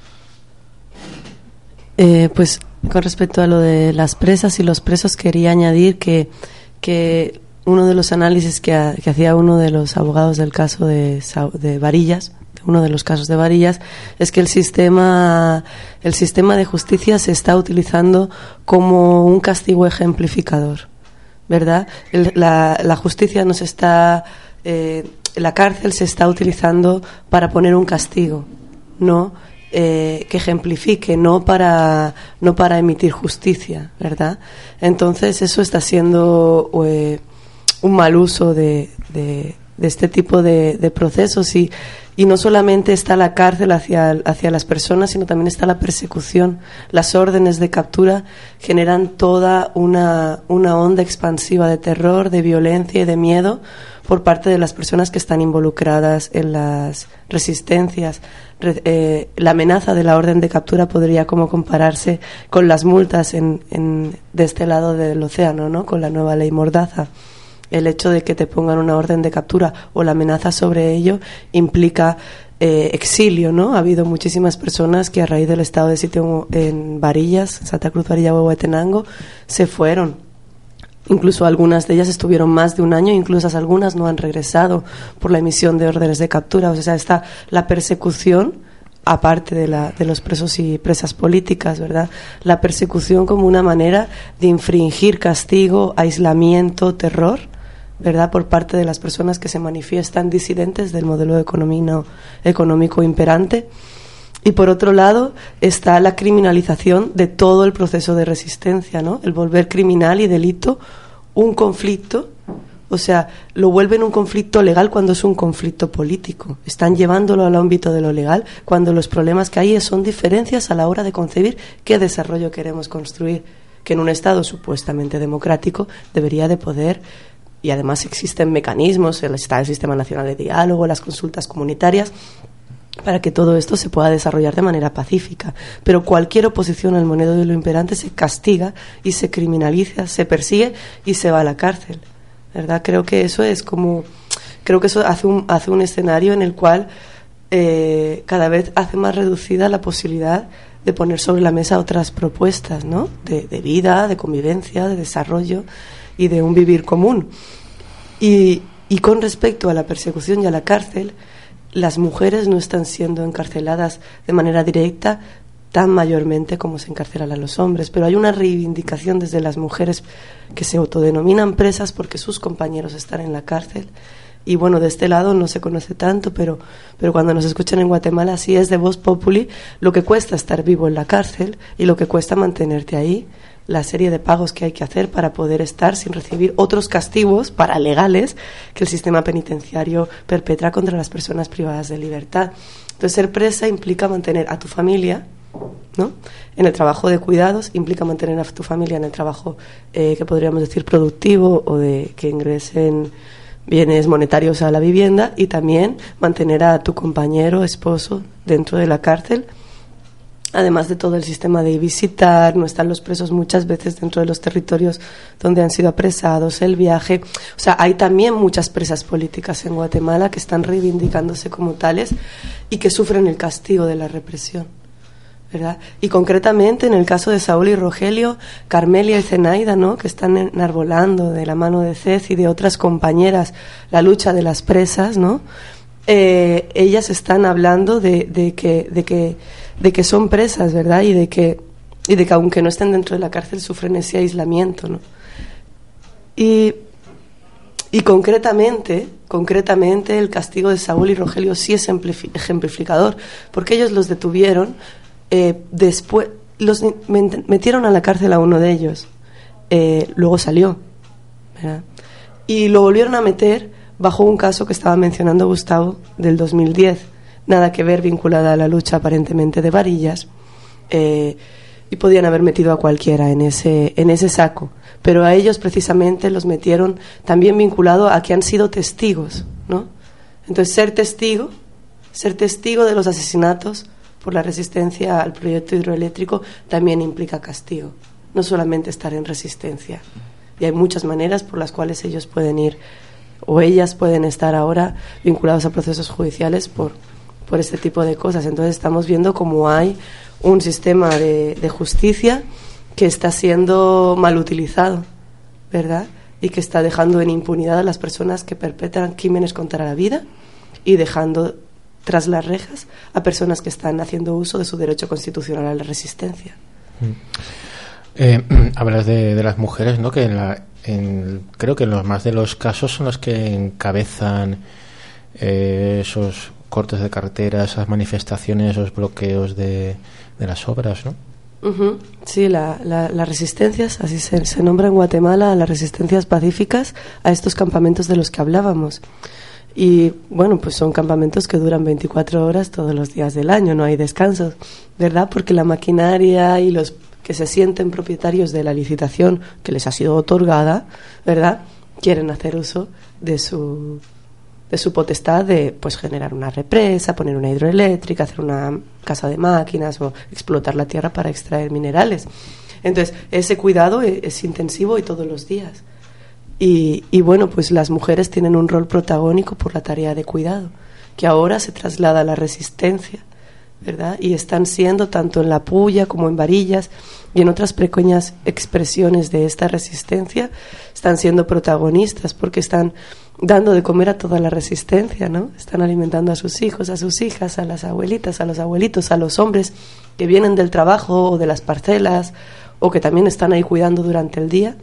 Pues con respecto a lo de las presas y los presos, quería añadir que uno de los análisis que hacía uno de los abogados del caso de Varillas, uno de los casos de Varillas, es que el sistema de justicia se está utilizando como un castigo ejemplificador, ¿verdad? La justicia nos está, la cárcel se está utilizando para poner un castigo, ¿no? Que ejemplifique, no para emitir justicia, ¿verdad? Entonces eso está siendo un mal uso de este tipo de procesos y no solamente está la cárcel hacia las personas, sino también está la persecución. Las órdenes de captura generan toda una onda expansiva de terror, de violencia y de miedo por parte de las personas que están involucradas en las resistencias. La amenaza de la orden de captura podría como compararse con las multas de este lado del océano, ¿no? Con la nueva ley Mordaza. El hecho de que te pongan una orden de captura o la amenaza sobre ello implica exilio, ¿no? Ha habido muchísimas personas que a raíz del estado de sitio en Varillas, Santa Cruz, Varilla, Huehuetenango, se fueron. Incluso algunas de ellas estuvieron más de un año, incluso algunas no han regresado por la emisión de órdenes de captura. O sea, está la persecución, aparte de los presos y presas políticas, ¿verdad? La persecución como una manera de infringir castigo, aislamiento, terror, ¿verdad?, por parte de las personas que se manifiestan disidentes del modelo económico imperante. Y por otro lado está la criminalización de todo el proceso de resistencia, ¿no? El volver criminal y delito un conflicto, o sea, lo vuelven un conflicto legal cuando es un conflicto político. Están llevándolo al ámbito de lo legal cuando los problemas que hay son diferencias a la hora de concebir qué desarrollo queremos construir, que en un Estado supuestamente democrático debería de poder. Y además existen mecanismos, está el Sistema Nacional de Diálogo, las consultas comunitarias, para que todo esto se pueda desarrollar de manera pacífica. Pero cualquier oposición al modelo de lo imperante se castiga y se criminaliza, se persigue y se va a la cárcel, ¿verdad? Creo que eso hace un escenario en el cual cada vez hace más reducida la posibilidad de poner sobre la mesa otras propuestas, ¿no? De vida, de convivencia, de desarrollo y de un vivir común. Y con respecto a la persecución y a la cárcel, las mujeres no están siendo encarceladas de manera directa tan mayormente como se encarcelan a los hombres, pero hay una reivindicación desde las mujeres que se autodenominan presas porque sus compañeros están en la cárcel. Y bueno, de este lado no se conoce tanto, pero cuando nos escuchan en Guatemala sí es de voz populi lo que cuesta estar vivo en la cárcel y lo que cuesta mantenerte ahí, la serie de pagos que hay que hacer para poder estar sin recibir otros castigos paralegales que el sistema penitenciario perpetra contra las personas privadas de libertad. Entonces, ser presa implica mantener a tu familia, ¿no?, en el trabajo de cuidados, implica mantener a tu familia en el trabajo que podríamos decir productivo o de que ingresen bienes monetarios a la vivienda, y también mantener a tu compañero, esposo dentro de la cárcel. Además de todo el sistema de visitar, no están los presos muchas veces dentro de los territorios donde han sido apresados, el viaje. O sea, hay también muchas presas políticas en Guatemala que están reivindicándose como tales y que sufren el castigo de la represión, ¿verdad? Y concretamente en el caso de Saúl y Rogelio, Carmelia y Zenaida, ¿no?, que están enarbolando de la mano de Cez y de otras compañeras la lucha de las presas, ¿no? Ellas están hablando de que son presas, ¿verdad? Y de que aunque no estén dentro de la cárcel sufren ese aislamiento, ¿no? Y concretamente el castigo de Saúl y Rogelio sí es ejemplificador, porque ellos los detuvieron, después los metieron a la cárcel a uno de ellos, luego salió, ¿verdad? Y lo volvieron a meter bajo un caso que estaba mencionando Gustavo del 2010, nada que ver, vinculada a la lucha aparentemente de Varillas, y podían haber metido a cualquiera en ese saco, pero a ellos precisamente los metieron también vinculado a que han sido testigos, ¿no? Entonces ser testigo de los asesinatos por la resistencia al proyecto hidroeléctrico también implica castigo, no solamente estar en resistencia, y hay muchas maneras por las cuales ellos pueden ir o ellas pueden estar ahora vinculados a procesos judiciales por este tipo de cosas. Entonces estamos viendo cómo hay un sistema de justicia que está siendo mal utilizado, ¿verdad? Y que está dejando en impunidad a las personas que perpetran crímenes contra la vida y dejando tras las rejas a personas que están haciendo uso de su derecho constitucional a la resistencia. Hablas de las mujeres, ¿no?, que creo que en los más de los casos son los que encabezan esos cortes de carretera, esas manifestaciones, esos bloqueos de las obras, ¿no? Uh-huh. Sí, las resistencias, así se nombra en Guatemala, las resistencias pacíficas a estos campamentos de los que hablábamos. Y bueno, pues son campamentos que duran 24 horas todos los días del año, no hay descansos, ¿verdad? Porque la maquinaria y los que se sienten propietarios de la licitación que les ha sido otorgada, ¿verdad?, quieren hacer uso de su potestad de pues generar una represa, poner una hidroeléctrica, hacer una casa de máquinas o explotar la tierra para extraer minerales. Entonces, ese cuidado es intensivo y todos los días. Y bueno, pues las mujeres tienen un rol protagónico por la tarea de cuidado, que ahora se traslada a la resistencia, ¿verdad? Y están siendo, tanto en la Pulla como en Varillas y en otras pequeñas expresiones de esta resistencia, están siendo protagonistas porque están dando de comer a toda la resistencia, ¿no? Están alimentando a sus hijos, a sus hijas, a las abuelitas, a los abuelitos, a los hombres que vienen del trabajo o de las parcelas o que también están ahí cuidando durante el día.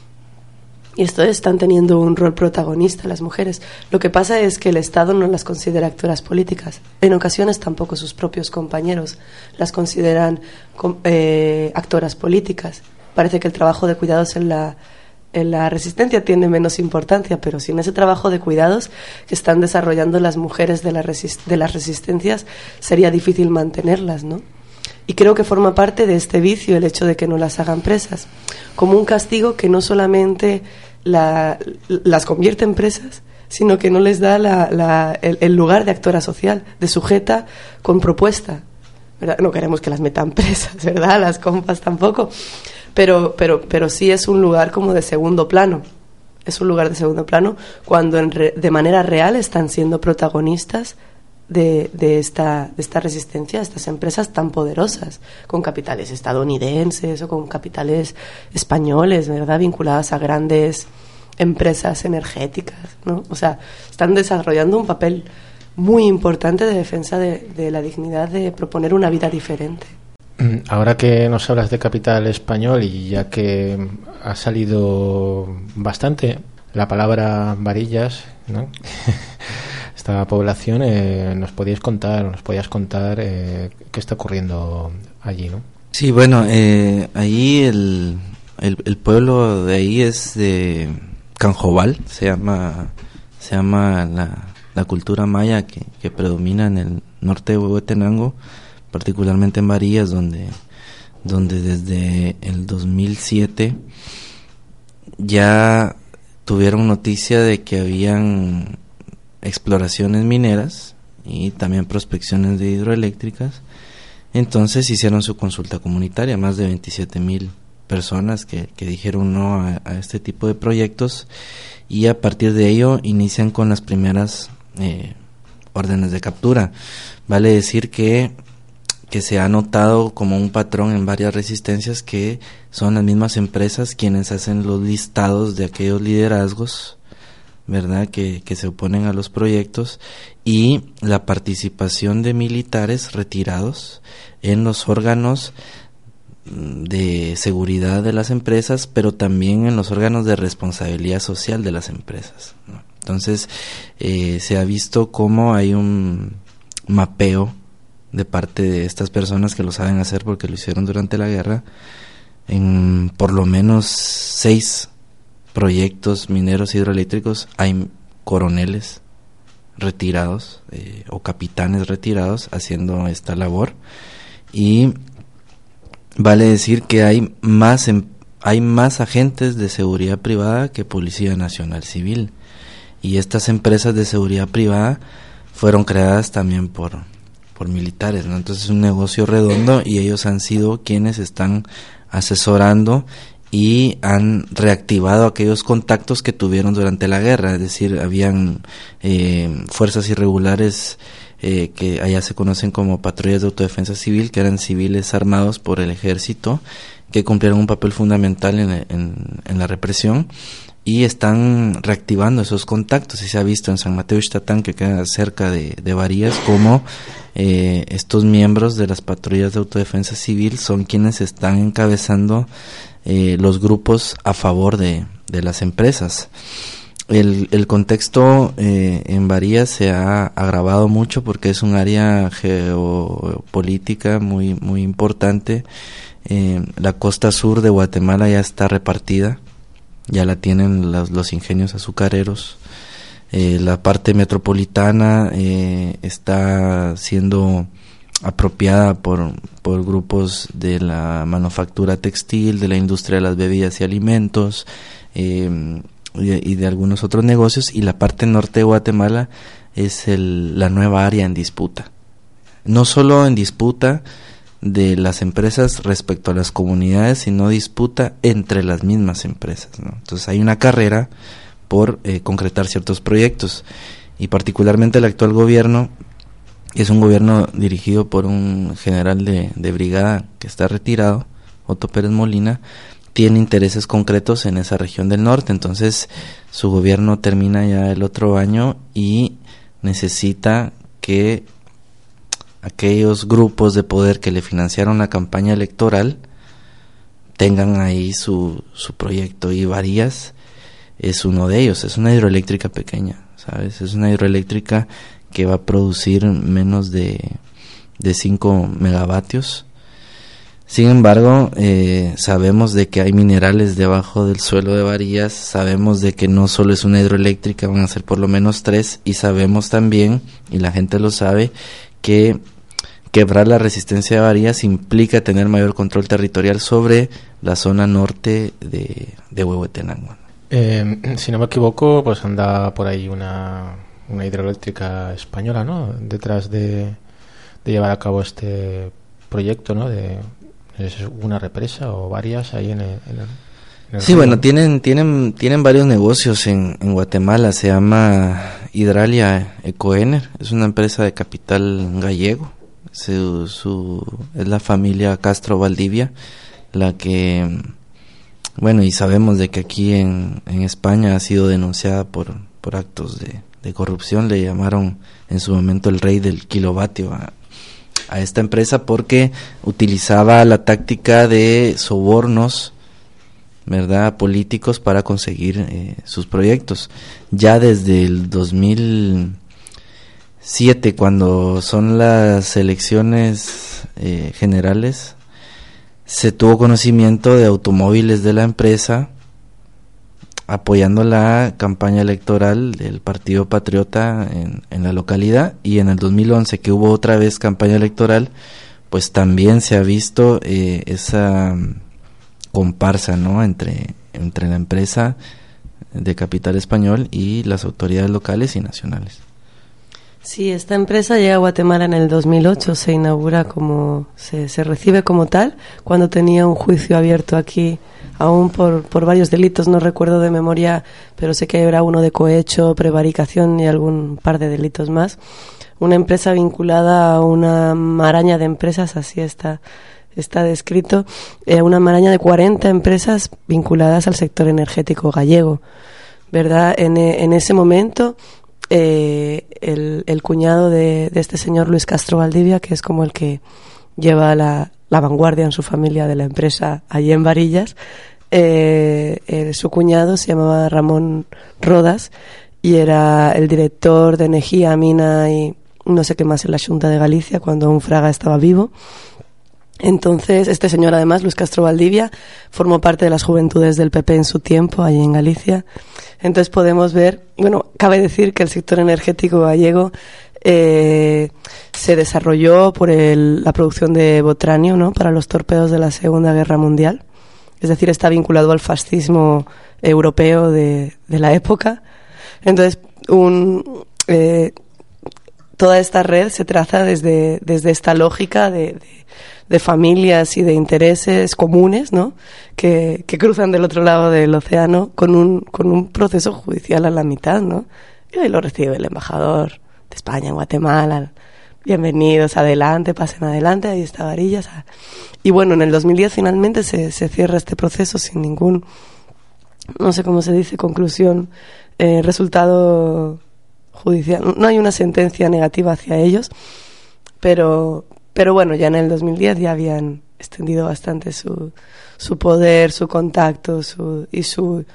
Y esto están teniendo un rol protagonista las mujeres. Lo que pasa es que el Estado no las considera actoras políticas. En ocasiones tampoco sus propios compañeros las consideran actoras políticas. Parece que el trabajo de cuidados en la resistencia tiene menos importancia, pero sin ese trabajo de cuidados que están desarrollando las mujeres de las resistencias sería difícil mantenerlas, ¿no? Y creo que forma parte de este vicio el hecho de que no las hagan presas, como un castigo que no solamente las convierte en presas, sino que no les da el lugar de actora social, de sujeta con propuesta, ¿verdad? No queremos que las metan presas, ¿verdad? Las compas tampoco, pero sí es un lugar como de segundo plano. Es un lugar de segundo plano cuando de manera real están siendo protagonistas de esta resistencia, de estas empresas tan poderosas, con capitales estadounidenses o con capitales españoles, ¿verdad?, vinculadas a grandes empresas energéticas, ¿no? O sea, están desarrollando un papel muy importante de defensa de la dignidad de proponer una vida diferente. Ahora que nos hablas de capital español y ya que ha salido bastante la palabra Varillas, ¿no? Esta población, nos podías contar qué está ocurriendo allí, ¿no? Sí, bueno, ahí el pueblo de ahí es de Canjobal, se llama la cultura maya que predomina en el norte de Huehuetenango, particularmente en Varillas, donde desde el 2007 ya tuvieron noticia de que habían exploraciones mineras y también prospecciones de hidroeléctricas. Entonces hicieron su consulta comunitaria, más de 27,000 personas que dijeron no a este tipo de proyectos, y a partir de ello inician con las primeras órdenes de captura. Vale decir que se ha notado como un patrón en varias resistencias que son las mismas empresas quienes hacen los listados de aquellos liderazgos, ¿verdad?, que se oponen a los proyectos, y la participación de militares retirados en los órganos de seguridad de las empresas, pero también en los órganos de responsabilidad social de las empresas, ¿no? Entonces se ha visto cómo hay un mapeo de parte de estas personas que lo saben hacer porque lo hicieron durante la guerra, en por lo menos 6 proyectos mineros hidroeléctricos hay coroneles retirados o capitanes retirados haciendo esta labor, y vale decir que hay más agentes de seguridad privada que Policía Nacional Civil, y estas empresas de seguridad privada fueron creadas también por militares, ¿no? Entonces es un negocio redondo y ellos han sido quienes están asesorando y han reactivado aquellos contactos que tuvieron durante la guerra. Es decir, habían fuerzas irregulares que allá se conocen como patrullas de autodefensa civil, que eran civiles armados por el ejército, que cumplieron un papel fundamental en la represión, y están reactivando esos contactos. Y se ha visto en San Mateo Ixtatán, que queda cerca de Varillas, como estos miembros de las patrullas de autodefensa civil son quienes están encabezando los grupos a favor de las empresas. El contexto en Varillas se ha agravado mucho porque es un área geopolítica muy, muy importante. La costa sur de Guatemala ya está repartida, ya la tienen los ingenios azucareros. la parte metropolitana está siendo apropiada por grupos de la manufactura textil, de la industria de las bebidas y alimentos, y de algunos otros negocios, y la parte norte de Guatemala es la nueva área en disputa. No solo en disputa de las empresas respecto a las comunidades, sino disputa entre las mismas empresas, ¿no? Entonces hay una carrera por concretar ciertos proyectos, y particularmente el actual gobierno es un gobierno dirigido por un general de brigada que está retirado, Otto Pérez Molina, tiene intereses concretos en esa región del norte. Entonces su gobierno termina ya el otro año y necesita que aquellos grupos de poder que le financiaron la campaña electoral tengan ahí su proyecto, y Varías es uno de ellos. Es una hidroeléctrica pequeña, ¿sabes? Es una hidroeléctrica que va a producir menos de 5 megavatios. Sin embargo, sabemos de que hay minerales debajo del suelo de Varías, sabemos de que no solo es una hidroeléctrica, van a ser por lo menos 3, y sabemos también, y la gente lo sabe, que quebrar la resistencia de Varías implica tener mayor control territorial sobre la zona norte de Huehuetenango. Si no me equivoco, pues anda por ahí una hidroeléctrica española, ¿no?, detrás de llevar a cabo este proyecto, ¿no?, ¿es una represa o varias ahí en el sí, río? Bueno, tienen varios negocios en Guatemala. Se llama Hidralia Ecoener, es una empresa de capital gallego. Es la familia Castro Valdivia la que, bueno, y sabemos de que aquí en España ha sido denunciada por actos de corrupción. Le llamaron en su momento el rey del kilovatio a esta empresa porque utilizaba la táctica de sobornos, ¿verdad?, políticos para conseguir sus proyectos. Ya desde el 2007, cuando son las elecciones generales, se tuvo conocimiento de automóviles de la empresa apoyando la campaña electoral del Partido Patriota en la localidad, y en el 2011, que hubo otra vez campaña electoral, pues también se ha visto esa comparsa, ¿no?, entre la empresa de capital español y las autoridades locales y nacionales. Sí, esta empresa llega a Guatemala en el 2008, se inaugura se recibe como tal, cuando tenía un juicio abierto aquí, aún por varios delitos, no recuerdo de memoria, pero sé que era uno de cohecho, prevaricación y algún par de delitos más. Una empresa vinculada a una maraña de empresas, así está descrito, una maraña de 40 empresas vinculadas al sector energético gallego, ¿verdad? En ese momento, el cuñado de este señor Luis Castro Valdivia, que es como el que lleva la vanguardia en su familia de la empresa allí en Varillas, su cuñado se llamaba Ramón Rodas y era el director de energía, mina y no sé qué más en la Xunta de Galicia cuando un Fraga estaba vivo. Entonces, este señor, además, Luis Castro Valdivia, formó parte de las juventudes del PP en su tiempo, allí en Galicia. Entonces podemos ver, bueno, cabe decir que el sector energético gallego se desarrolló por la producción de botranio, ¿no?, para los torpedos de la Segunda Guerra Mundial. Es decir, está vinculado al fascismo europeo de la época. Entonces, toda esta red se traza desde esta lógica de familias y de intereses comunes, ¿no?, que cruzan del otro lado del océano con un proceso judicial a la mitad, ¿no? Y ahí lo recibe el embajador de España en Guatemala. Bienvenidos, adelante, pasen adelante, ahí está Varillas. Y bueno, en el 2010 finalmente se cierra este proceso sin ningún, no sé cómo se dice, conclusión, resultado judicial. No hay una sentencia negativa hacia ellos, pero bueno, ya en el 2010 ya habían extendido bastante su poder, su contacto y su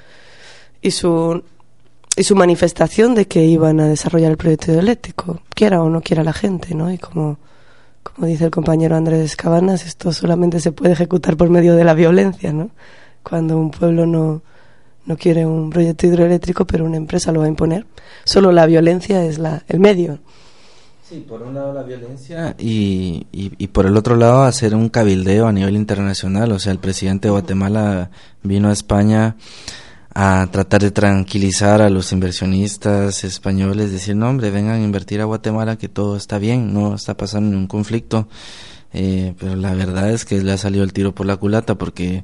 manifestación de que iban a desarrollar el proyecto hidroeléctrico, quiera o no quiera la gente, ¿no? Y como dice el compañero Andrés Cabanas, esto solamente se puede ejecutar por medio de la violencia, ¿no? Cuando un pueblo no no quiere un proyecto hidroeléctrico, pero una empresa lo va a imponer. Solo la violencia es el medio. Sí, por un lado la violencia y por el otro lado hacer un cabildeo a nivel internacional. O sea, el presidente de Guatemala vino a España a tratar de tranquilizar a los inversionistas españoles, decir, no hombre, vengan a invertir a Guatemala, que todo está bien, no está pasando ningún conflicto. Pero la verdad es que le ha salido el tiro por la culata, porque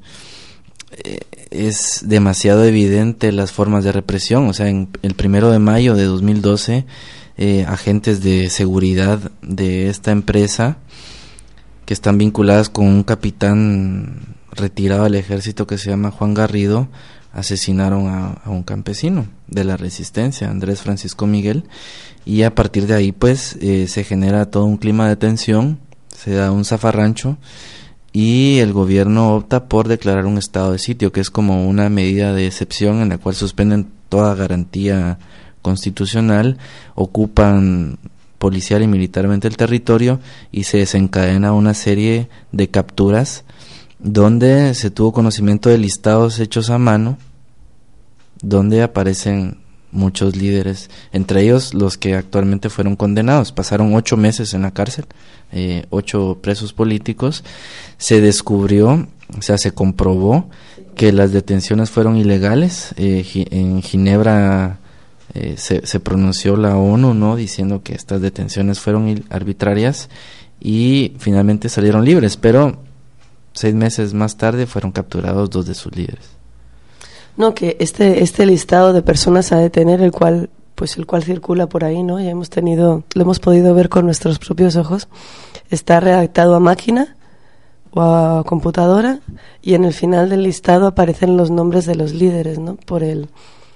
es demasiado evidente las formas de represión. O sea, el 1 de mayo de 2012, agentes de seguridad de esta empresa, que están vinculadas con un capitán retirado del ejército que se llama Juan Garrido, asesinaron a un campesino de la resistencia, Andrés Francisco Miguel, y a partir de ahí pues se genera todo un clima de tensión, se da un zafarrancho y el gobierno opta por declarar un estado de sitio, que es como una medida de excepción en la cual suspenden toda garantía constitucional, ocupan policial y militarmente el territorio y se desencadena una serie de capturas donde se tuvo conocimiento de listados hechos a mano, donde aparecen muchos líderes, entre ellos los que actualmente fueron condenados. Pasaron 8 meses en la cárcel, 8 presos políticos. Se descubrió, o sea, se comprobó que las detenciones fueron ilegales. En Ginebra se pronunció la ONU, ¿no?, diciendo que estas detenciones fueron arbitrarias y finalmente salieron libres, pero 6 meses más tarde fueron capturados 2 de sus líderes. No, que este listado de personas a detener, el cual circula por ahí, ¿no? Ya lo hemos podido ver con nuestros propios ojos. Está redactado a máquina o a computadora y en el final del listado aparecen los nombres de los líderes, ¿no? Por el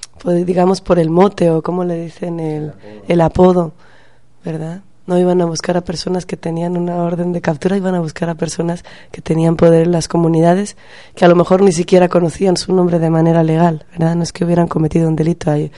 mote, o como le dicen, el apodo, ¿verdad? No iban a buscar a personas que tenían una orden de captura, iban a buscar a personas que tenían poder en las comunidades, que a lo mejor ni siquiera conocían su nombre de manera legal, ¿verdad? No es que hubieran cometido un delito, hay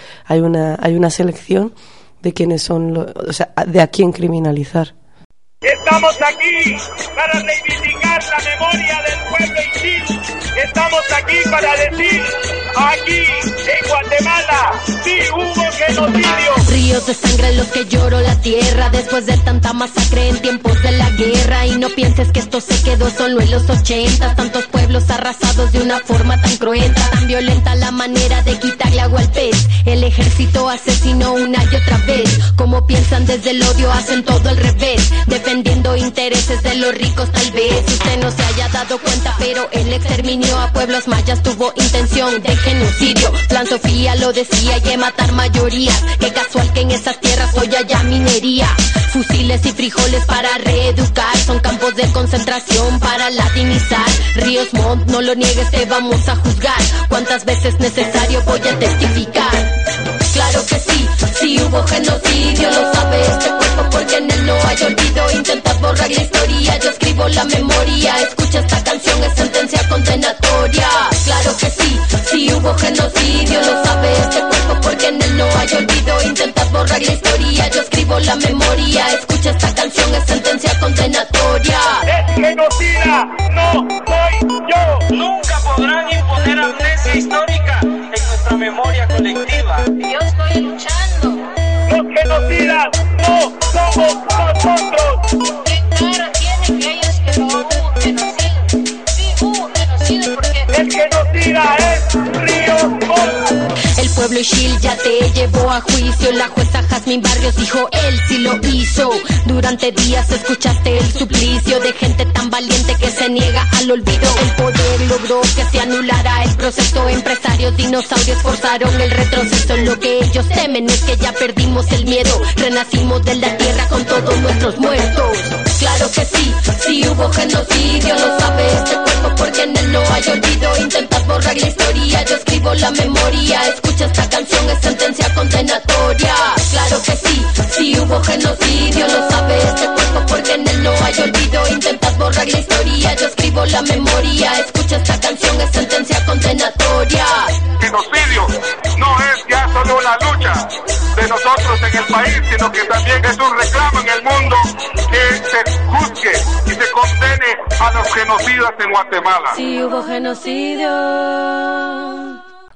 una selección de quiénes son, de a quién criminalizar. Estamos aquí para reivindicar la memoria del pueblo Ixil. Estamos aquí para decir, aquí en Guatemala sí hubo genocidio. Ríos de sangre en los que lloró la tierra después de tanta masacre en tiempos de la guerra. Y no pienses que esto se quedó solo en los 80. Tantos pueblos arrasados de una forma tan cruenta, tan violenta la manera de quitarle agua al pez. El ejército asesinó una y otra vez. Como piensan desde el odio, hacen todo al revés, defendiendo intereses de los ricos. Tal vez usted no se haya dado cuenta, pero el exterminio a pueblos mayas tuvo intención de genocidio. Plan Sofía lo decía, hay que matar mayorías. Qué casual que en esas tierras hoy haya minería. Fusiles y frijoles para reeducar, son campos de concentración para latinizar. Ríos Montt, no lo niegues, te vamos a juzgar. Cuántas veces necesario voy a testificar. Claro que sí, sí hubo genocidio, lo sabe este cuerpo porque en él no hay olvido. Intentas borrar la historia, yo escribo la memoria. Escucha esta canción, es sentencia condenatoria. Claro que sí, sí hubo genocidio, lo sabe este cuerpo porque en él no hay olvido. Intentas borrar la historia, yo escribo la memoria. Escucha esta canción, es sentencia condenatoria. Es genocida, no soy yo. Nunca podrán imponer amnesia histórica en nuestra memoria colectiva. Yo estoy luchando. Los genocidas no somos nosotros. ¿Qué cara tienen ellos que no hubo genocidio? Sí hubo genocidio porque el genocida es Ríos Montt. El pueblo Ixil ya te llevó a juicio. La jueza Jazmín Barrios dijo él sí lo hizo. Durante días escuchaste el suplicio de gente tan valiente que se niega al olvido. El poder logró que se anulara el proceso. Empresarios dinosaurios forzaron el retroceso. Lo que ellos temen es que ya perdimos el miedo. Renacimos de la tierra con todos nuestros muertos. Claro que sí, sí hubo genocidio, lo sabe este cuerpo porque en él no hay olvido. Intentas borrar la historia, yo escribo la memoria. Escucha esta canción, es sentencia condenatoria. Claro que sí, sí hubo genocidio, lo sabe este cuerpo porque en él no hay olvido. Intentas borrar la historia, yo escribo la memoria. Escucha esta canción, es sentencia condenatoria. Genocidio no es ya solo una lucha de nosotros en el país, sino que también es un reclamo en el mundo que se juzgue y se condene a los genocidas en Guatemala. Sí hubo genocidio.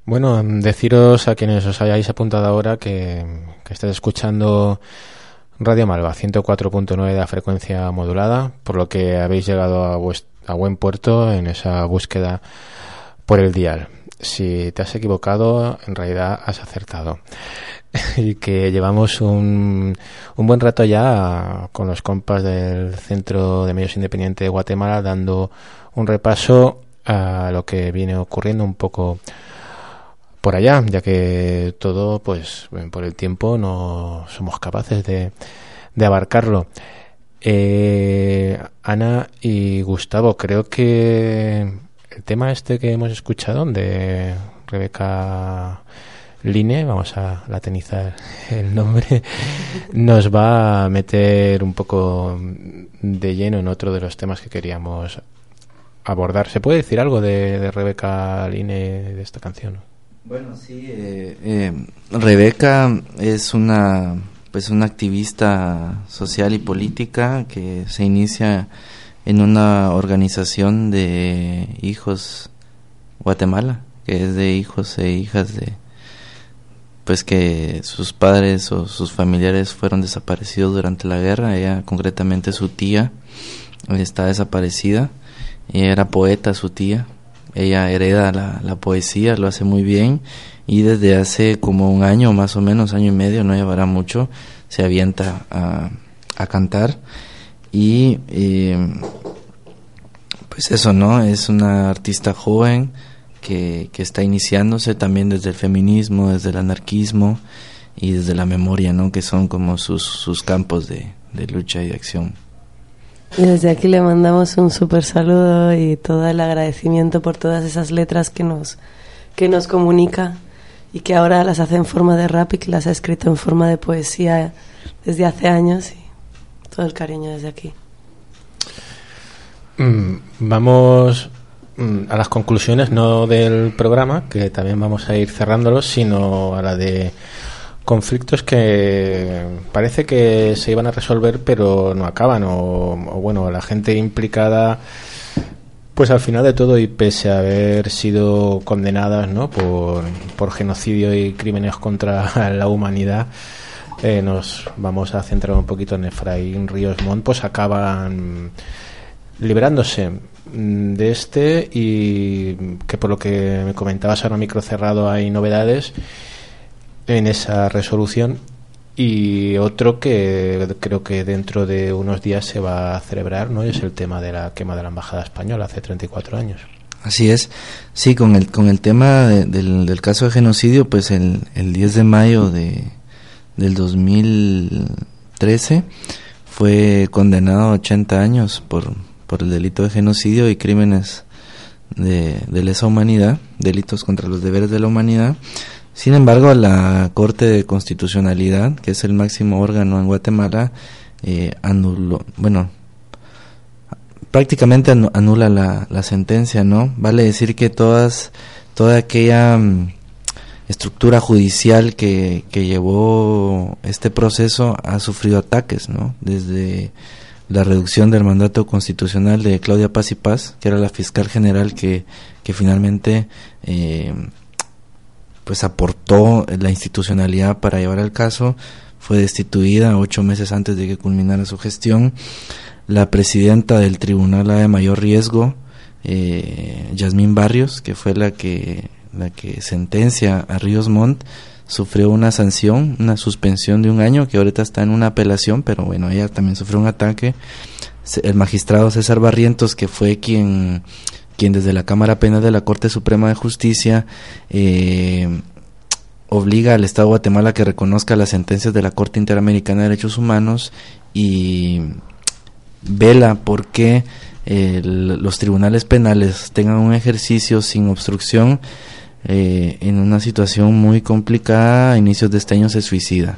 Bueno, deciros a quienes os hayáis apuntado ahora que estáis escuchando Radio Malva 104.9 de la frecuencia modulada, por lo que habéis llegado a buen puerto en esa búsqueda por el dial. Si te has equivocado, en realidad has acertado. Y que llevamos un buen rato ya con los compas del Centro de Medios Independientes de Guatemala dando un repaso a lo que viene ocurriendo un poco por allá, ya que todo, pues, por el tiempo no somos capaces de abarcarlo. Ana y Gustavo, creo que el tema este que hemos escuchado de Rebeca Line, vamos a latinizar el nombre, nos va a meter un poco de lleno en otro de los temas que queríamos abordar. ¿Se puede decir algo de Rebeca Line, de esta canción? Bueno, sí, Rebeca es una activista social y política que se inicia en una organización de hijos Guatemala, que es de hijos e hijas de, pues, que sus padres o sus familiares fueron desaparecidos durante la guerra. Ella, concretamente su tía, está desaparecida. Ella era poeta, su tía. Ella hereda la poesía, lo hace muy bien, y desde hace como un año, más o menos, año y medio, no llevará mucho, se avienta a cantar. Y pues eso, ¿no? Es una artista joven que está iniciándose también desde el feminismo, desde el anarquismo y desde la memoria, ¿no? Que son como sus campos de lucha y de acción. Y desde aquí le mandamos un súper saludo y todo el agradecimiento por todas esas letras que nos comunica y que ahora las hace en forma de rap y que las ha escrito en forma de poesía desde hace años, y todo el cariño desde aquí. Vamos a las conclusiones, no del programa, que también vamos a ir cerrándolo, sino a la de conflictos que parece que se iban a resolver pero no acaban, o bueno, la gente implicada, pues al final de todo, y pese a haber sido condenadas, ¿no?, por genocidio y crímenes contra la humanidad, nos vamos a centrar un poquito en Efraín Ríos Montt, pues acaban liberándose de este, y que por lo que me comentabas ahora, micro cerrado, hay novedades en esa resolución, y otro que creo que dentro de unos días se va a celebrar, ¿no?, es el tema de la quema de la embajada española hace 34 años. Así es, sí, con el tema del caso de genocidio, pues el 10 de mayo del 2013 fue condenado a 80 años por el delito de genocidio y crímenes de lesa humanidad, delitos contra los deberes de la humanidad. Sin embargo, la Corte de Constitucionalidad, que es el máximo órgano en Guatemala, prácticamente anula la sentencia, ¿no? Vale decir que toda aquella estructura judicial que llevó este proceso ha sufrido ataques, ¿no? Desde la reducción del mandato constitucional de Claudia Paz y Paz, que era la fiscal general que finalmente pues aportó la institucionalidad para llevar el caso, fue destituida 8 meses antes de que culminara su gestión. La presidenta del Tribunal de Mayor Riesgo, Yasmín Barrios, que fue la que sentencia a Ríos Montt, sufrió una sanción, una suspensión de 1 año, que ahorita está en una apelación, pero bueno, ella también sufrió un ataque. El magistrado César Barrientos, que fue quien desde la Cámara Penal de la Corte Suprema de Justicia obliga al Estado de Guatemala a que reconozca las sentencias de la Corte Interamericana de Derechos Humanos y vela porque los tribunales penales tengan un ejercicio sin obstrucción. En una situación muy complicada, a inicios de este año se suicida.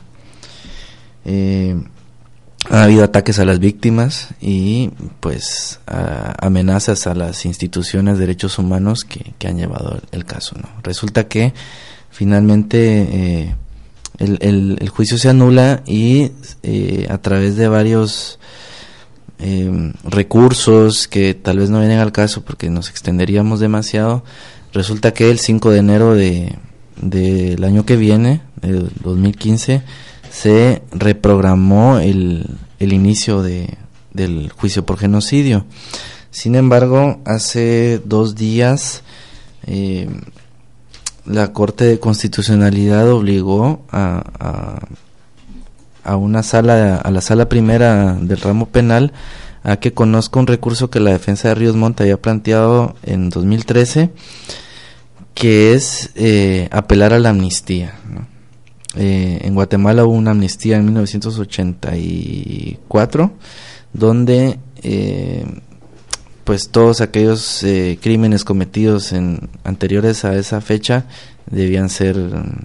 Ha habido ataques a las víctimas y pues amenazas a las instituciones de derechos humanos que han llevado el caso, ¿no? Resulta que finalmente el juicio se anula y a través de varios recursos que tal vez no vienen al caso porque nos extenderíamos demasiado, resulta que el 5 de enero del año que viene, el 2015, se reprogramó el inicio del juicio por genocidio. Sin embargo, hace 2 días la Corte de Constitucionalidad obligó a la sala primera del ramo penal a que conozca un recurso que la defensa de Ríos Montt había planteado en 2013, que es apelar a la amnistía, ¿no? En Guatemala hubo una amnistía en 1984, donde pues todos aquellos crímenes cometidos anteriores a esa fecha debían ser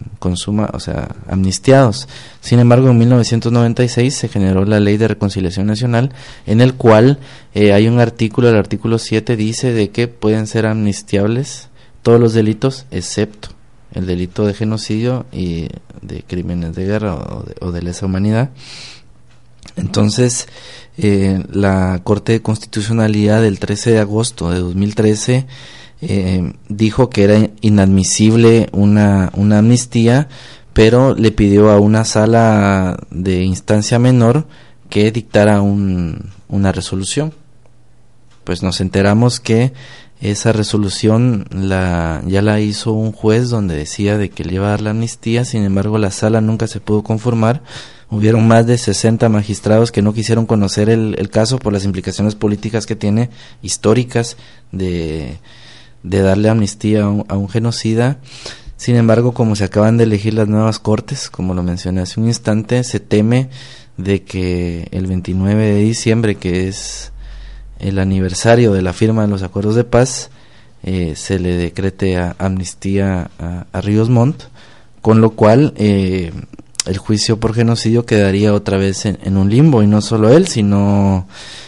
amnistiados. Sin embargo, en 1996 se generó la Ley de Reconciliación Nacional, en el cual hay un artículo, el artículo 7 dice de que pueden ser amnistiables todos los delitos excepto el delito de genocidio y de crímenes de guerra o de lesa humanidad. Entonces, la Corte de Constitucionalidad del 13 de agosto de 2013 dijo que era inadmisible una amnistía, pero le pidió a una sala de instancia menor que dictara una resolución. Pues nos enteramos que esa resolución ya la hizo un juez, donde decía de que le iba a dar la amnistía. Sin embargo, la sala nunca se pudo conformar. Hubieron más de 60 magistrados que no quisieron conocer el caso por las implicaciones políticas que tiene, históricas, de darle amnistía a un genocida. Sin embargo, como se acaban de elegir las nuevas cortes, como lo mencioné hace un instante, se teme de que el 29 de diciembre, que es el aniversario de la firma de los acuerdos de paz, se le decrete amnistía a Ríos Montt, con lo cual el juicio por genocidio quedaría otra vez en un limbo, y no solo él, sino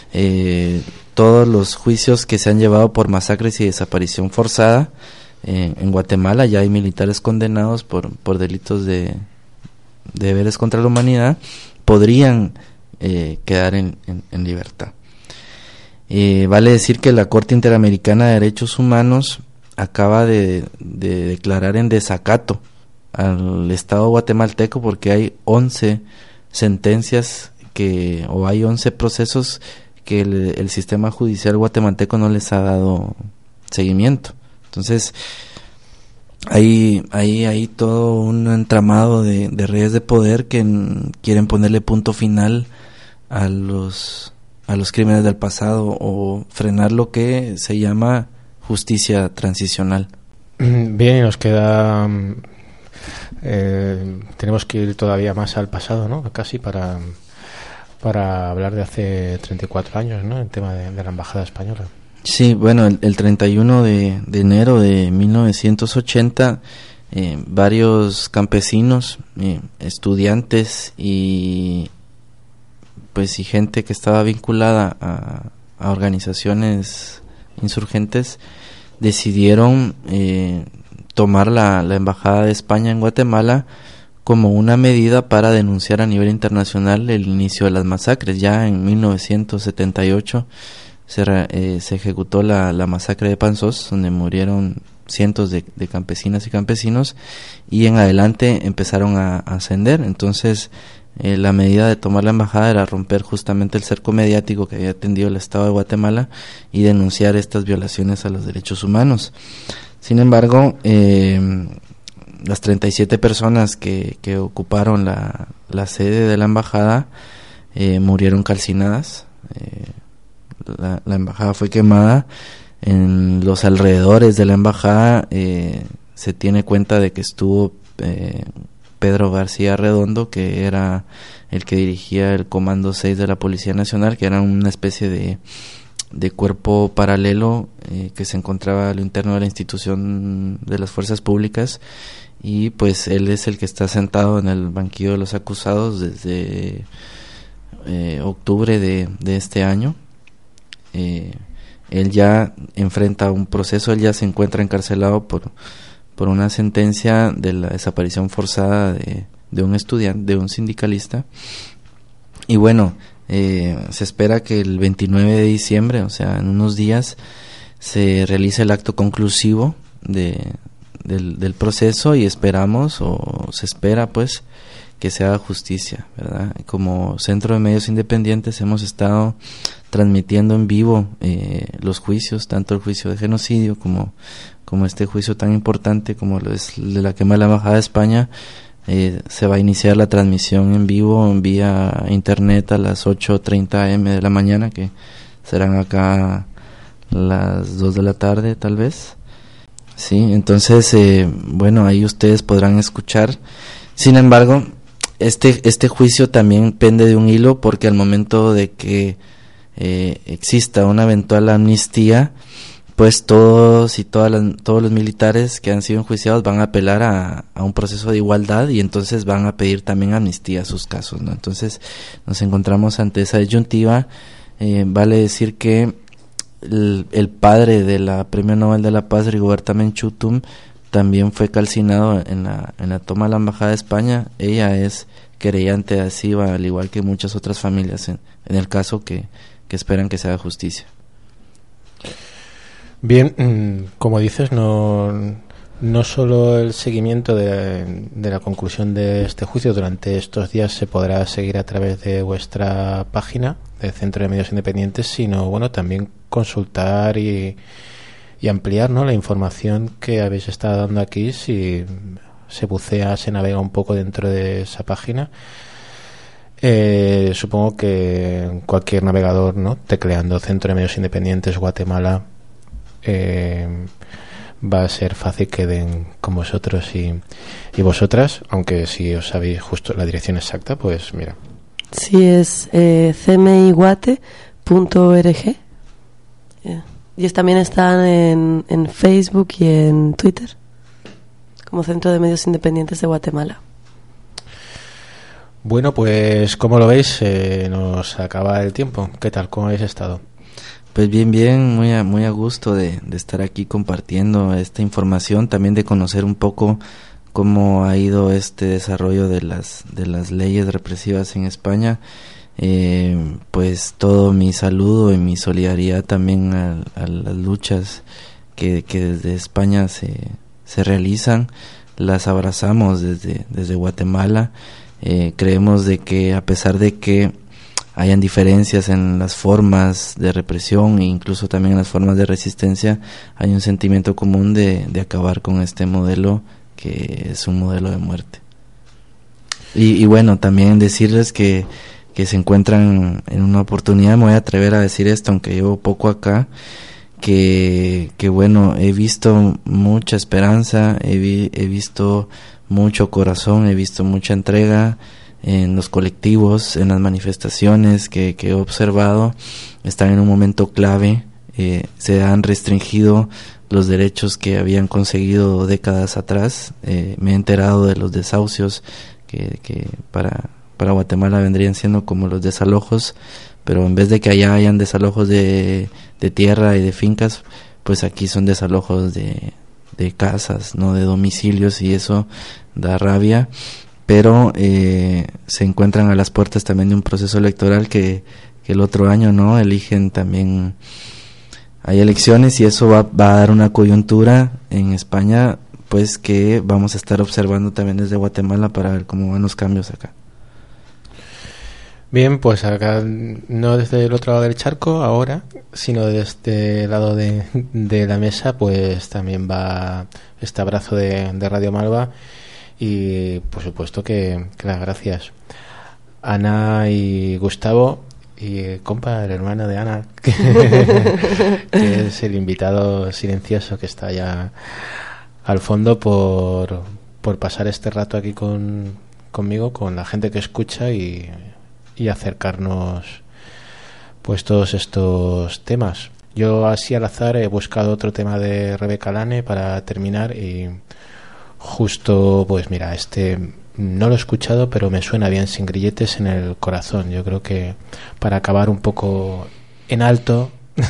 todos los juicios que se han llevado por masacres y desaparición forzada. En Guatemala ya hay militares condenados por delitos de deberes contra la humanidad, podrían quedar en libertad. Vale decir que la Corte Interamericana de Derechos Humanos acaba de declarar en desacato al Estado guatemalteco, porque hay 11 sentencias hay 11 procesos que el sistema judicial guatemalteco no les ha dado seguimiento. Entonces hay todo un entramado de redes de poder que quieren ponerle punto final a los crímenes del pasado, o frenar lo que se llama justicia transicional. Bien, y nos queda tenemos que ir todavía más al pasado, ¿no? Casi para hablar de hace 34 años, ¿no? El tema de la embajada española. Sí, bueno, el 31 de enero de 1980 varios campesinos, estudiantes y gente que estaba vinculada a organizaciones insurgentes decidieron tomar la embajada de España en Guatemala como una medida para denunciar a nivel internacional el inicio de las masacres. Ya en 1978 se ejecutó la masacre de Panzós, donde murieron cientos de campesinas y campesinos, y en adelante empezaron a ascender. Entonces la medida de tomar la embajada era romper justamente el cerco mediático que había tendido el Estado de Guatemala y denunciar estas violaciones a los derechos humanos. Sin embargo, las 37 personas que ocuparon la sede de la embajada murieron calcinadas. La embajada fue quemada. En los alrededores de la embajada se tiene cuenta de que estuvo Pedro García Redondo, que era el que dirigía el Comando 6 de la Policía Nacional, que era una especie de cuerpo paralelo que se encontraba a lo interno de la institución de las fuerzas públicas, y pues él es el que está sentado en el banquillo de los acusados desde octubre de este año. Él ya enfrenta un proceso, él ya se encuentra encarcelado por una sentencia de la desaparición forzada de un estudiante, de un sindicalista. Y bueno, se espera que el 29 de diciembre, o sea, en unos días, se realice el acto conclusivo del proceso, y esperamos, o se espera pues, que se haga justicia, ¿verdad? Como Centro de Medios Independientes hemos estado transmitiendo en vivo los juicios, tanto el juicio de genocidio como este juicio tan importante como es el de la quema de la Embajada de España. Se va a iniciar la transmisión en vivo vía internet a las 8:30 am de la mañana, que serán acá las 2 de la tarde tal vez. Sí, entonces bueno, ahí ustedes podrán escuchar. Sin embargo, este juicio también pende de un hilo, porque al momento de que exista una eventual amnistía, pues todos los militares que han sido enjuiciados van a apelar a un proceso de igualdad, y entonces van a pedir también amnistía a sus casos, ¿no? Entonces nos encontramos ante esa disyuntiva. Vale decir que el padre de la Premio Nobel de la Paz, Rigoberta Menchú, también fue calcinado en la toma de la Embajada de España. Ella es querellante de SIVA, al igual que muchas otras familias en el caso que esperan que se haga justicia. Bien, como dices, no solo el seguimiento de la conclusión de este juicio durante estos días se podrá seguir a través de vuestra página del Centro de Medios Independientes, sino bueno, también consultar y ampliar, ¿no?, la información que habéis estado dando aquí. Si se bucea, se navega un poco dentro de esa página, supongo que cualquier navegador, ¿no?, tecleando Centro de Medios Independientes Guatemala, va a ser fácil que den con vosotros y vosotras, aunque si os sabéis justo la dirección exacta, pues mira. Sí, es cmiguate.org. Y también están en Facebook y en Twitter como Centro de Medios Independientes de Guatemala. Bueno, pues como lo veis, nos acaba el tiempo. ¿Qué tal? ¿Cómo habéis estado? Pues bien, muy a gusto de estar aquí compartiendo esta información, también de conocer un poco cómo ha ido este desarrollo de las leyes represivas en España. Pues todo mi saludo y mi solidaridad también a las luchas que desde España se realizan. Las abrazamos desde Guatemala. Creemos de que a pesar de que hayan diferencias en las formas de represión e incluso también en las formas de resistencia, hay un sentimiento común de acabar con este modelo, que es un modelo de muerte. Y bueno, también decirles que se encuentran en una oportunidad, me voy a atrever a decir esto, aunque llevo poco acá, que bueno, he visto mucha esperanza, he visto mucho corazón, he visto mucha entrega en los colectivos, en las manifestaciones que he observado. Están en un momento clave. Se han restringido los derechos que habían conseguido décadas atrás. Me he enterado de los desahucios que para Guatemala vendrían siendo como los desalojos, pero en vez de que allá hayan desalojos de tierra y de fincas, pues aquí son desalojos de casas, no de domicilios, y eso da rabia. Pero se encuentran a las puertas también de un proceso electoral que el otro año, ¿no?, eligen también, hay elecciones, y eso va a dar una coyuntura en España, pues que vamos a estar observando también desde Guatemala para ver cómo van los cambios acá. Bien, pues acá no desde el otro lado del charco ahora, sino desde este lado de la mesa, pues también va este abrazo de Radio Malva. Y por supuesto que las gracias Ana y Gustavo, y compa, el hermano de Ana, que es el invitado silencioso que está ya al fondo, por pasar este rato aquí conmigo, con la gente que escucha, y acercarnos pues todos estos temas. Yo así al azar he buscado otro tema de Rebeca Lane para terminar, y justo, pues mira, no lo he escuchado, pero me suena bien, Sin grilletes en el corazón. Yo creo que para acabar un poco en alto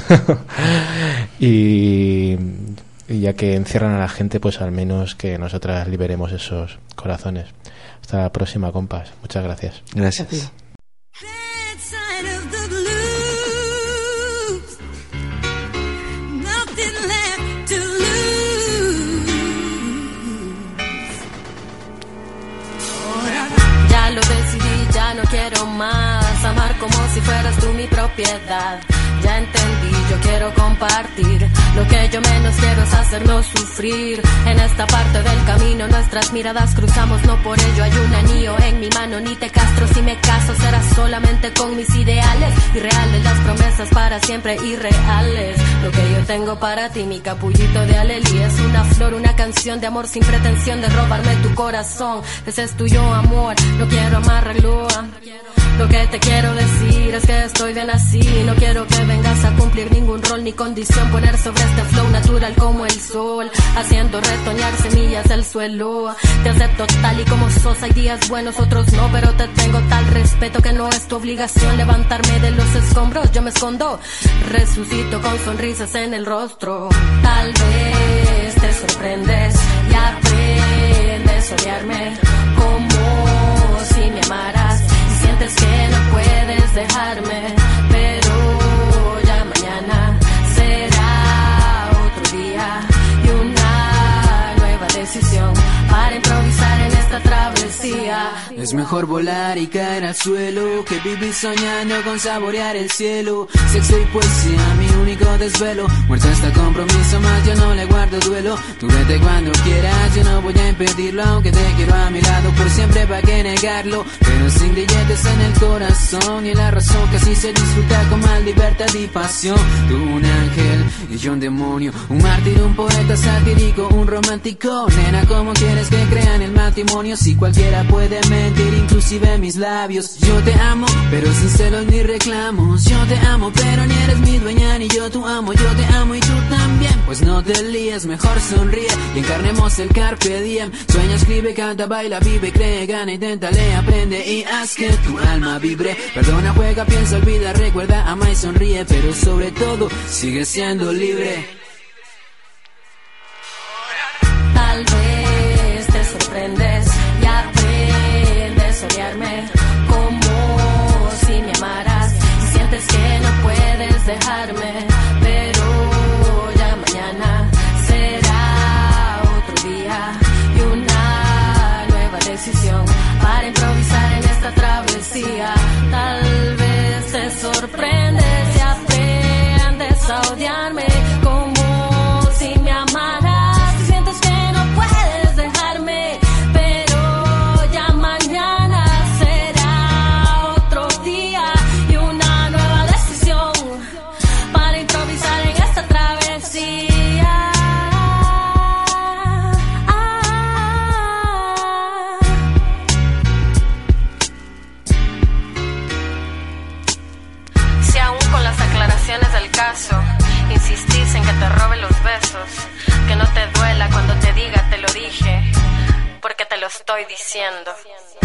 y ya que encierran a la gente, pues al menos que nosotras liberemos esos corazones. Hasta la próxima, compas. Muchas gracias. Gracias. quiero más, amar como si fueras tú mi propiedad. Ya entendí, yo quiero compartir. Lo que yo menos quiero es hacernos sufrir. En esta parte del camino nuestras miradas cruzamos, no por ello hay un anillo en mi mano. Ni te castro, si me caso será solamente con mis ideales. Irreales las promesas para siempre irreales. Lo que yo tengo para ti, mi capullito de alelí, es una flor, una canción de amor sin pretensión de robarme tu corazón. Ese es tuyo amor, no quiero amarrarlo. Lo que te quiero decir es que estoy bien así. No quiero que vengas a cumplir ningún rol ni condición. Poner sobre este flow natural como el sol, haciendo retoñar semillas del suelo. Te acepto tal y como sos, hay días buenos, otros no, pero te tengo tal respeto que no es tu obligación levantarme de los escombros. Yo me escondo, resucito con sonrisas en el rostro. Tal vez te sorprendes y aprendes a odiarme como si me amaras. Sientes que no puedes dejarme, pero ya mañana será otro día y una nueva decisión para improvisar en esta travesía. Es mejor volar y caer al suelo que vivir soñando con saborear el cielo. Sexo y poesía, mi único desvelo. Muerto está compromiso, más yo no le guardo duelo. Tú vete cuando quieras, yo no voy a impedirlo. Aunque te quiero a mi lado por siempre, ¿pa' qué negarlo? Pero sin grilletes en el corazón y en la razón que así se disfruta con más libertad y pasión. Tú un ángel y yo un demonio, un mártir, un poeta satírico, un romántico. Nena, ¿cómo quieres que crean el matrimonio? Si cualquiera puede mentir, inclusive mis labios. Yo te amo, pero sin celos ni reclamos. Yo te amo, pero ni eres mi dueña ni yo tu amo. Yo te amo y tú también. Pues no te líes, mejor sonríe y encarnemos el carpe diem. Sueña, escribe, canta, baila, vive, cree, gana, inténtale, aprende y haz que tu alma vibre. Perdona, juega, piensa, olvida, recuerda, ama y sonríe, pero sobre todo sigue siendo libre. Tal vez te sorprendes y aprendes a odiarme como si me amaras. Y sientes que no puedes dejarme, pero ya mañana será otro día y una nueva decisión para improvisar en esta travesía. Tal vez te sorprendes y aprendes a odiarme como si me amaras. Y sientes que no puedes dejarme, pero ya mañana será otro día y una nueva decisión para improvisar en esta travesía. Si aún con las aclaraciones del caso insistís en que te robe los besos, que no te duela cuando te diga te lo dije, porque te lo estoy diciendo.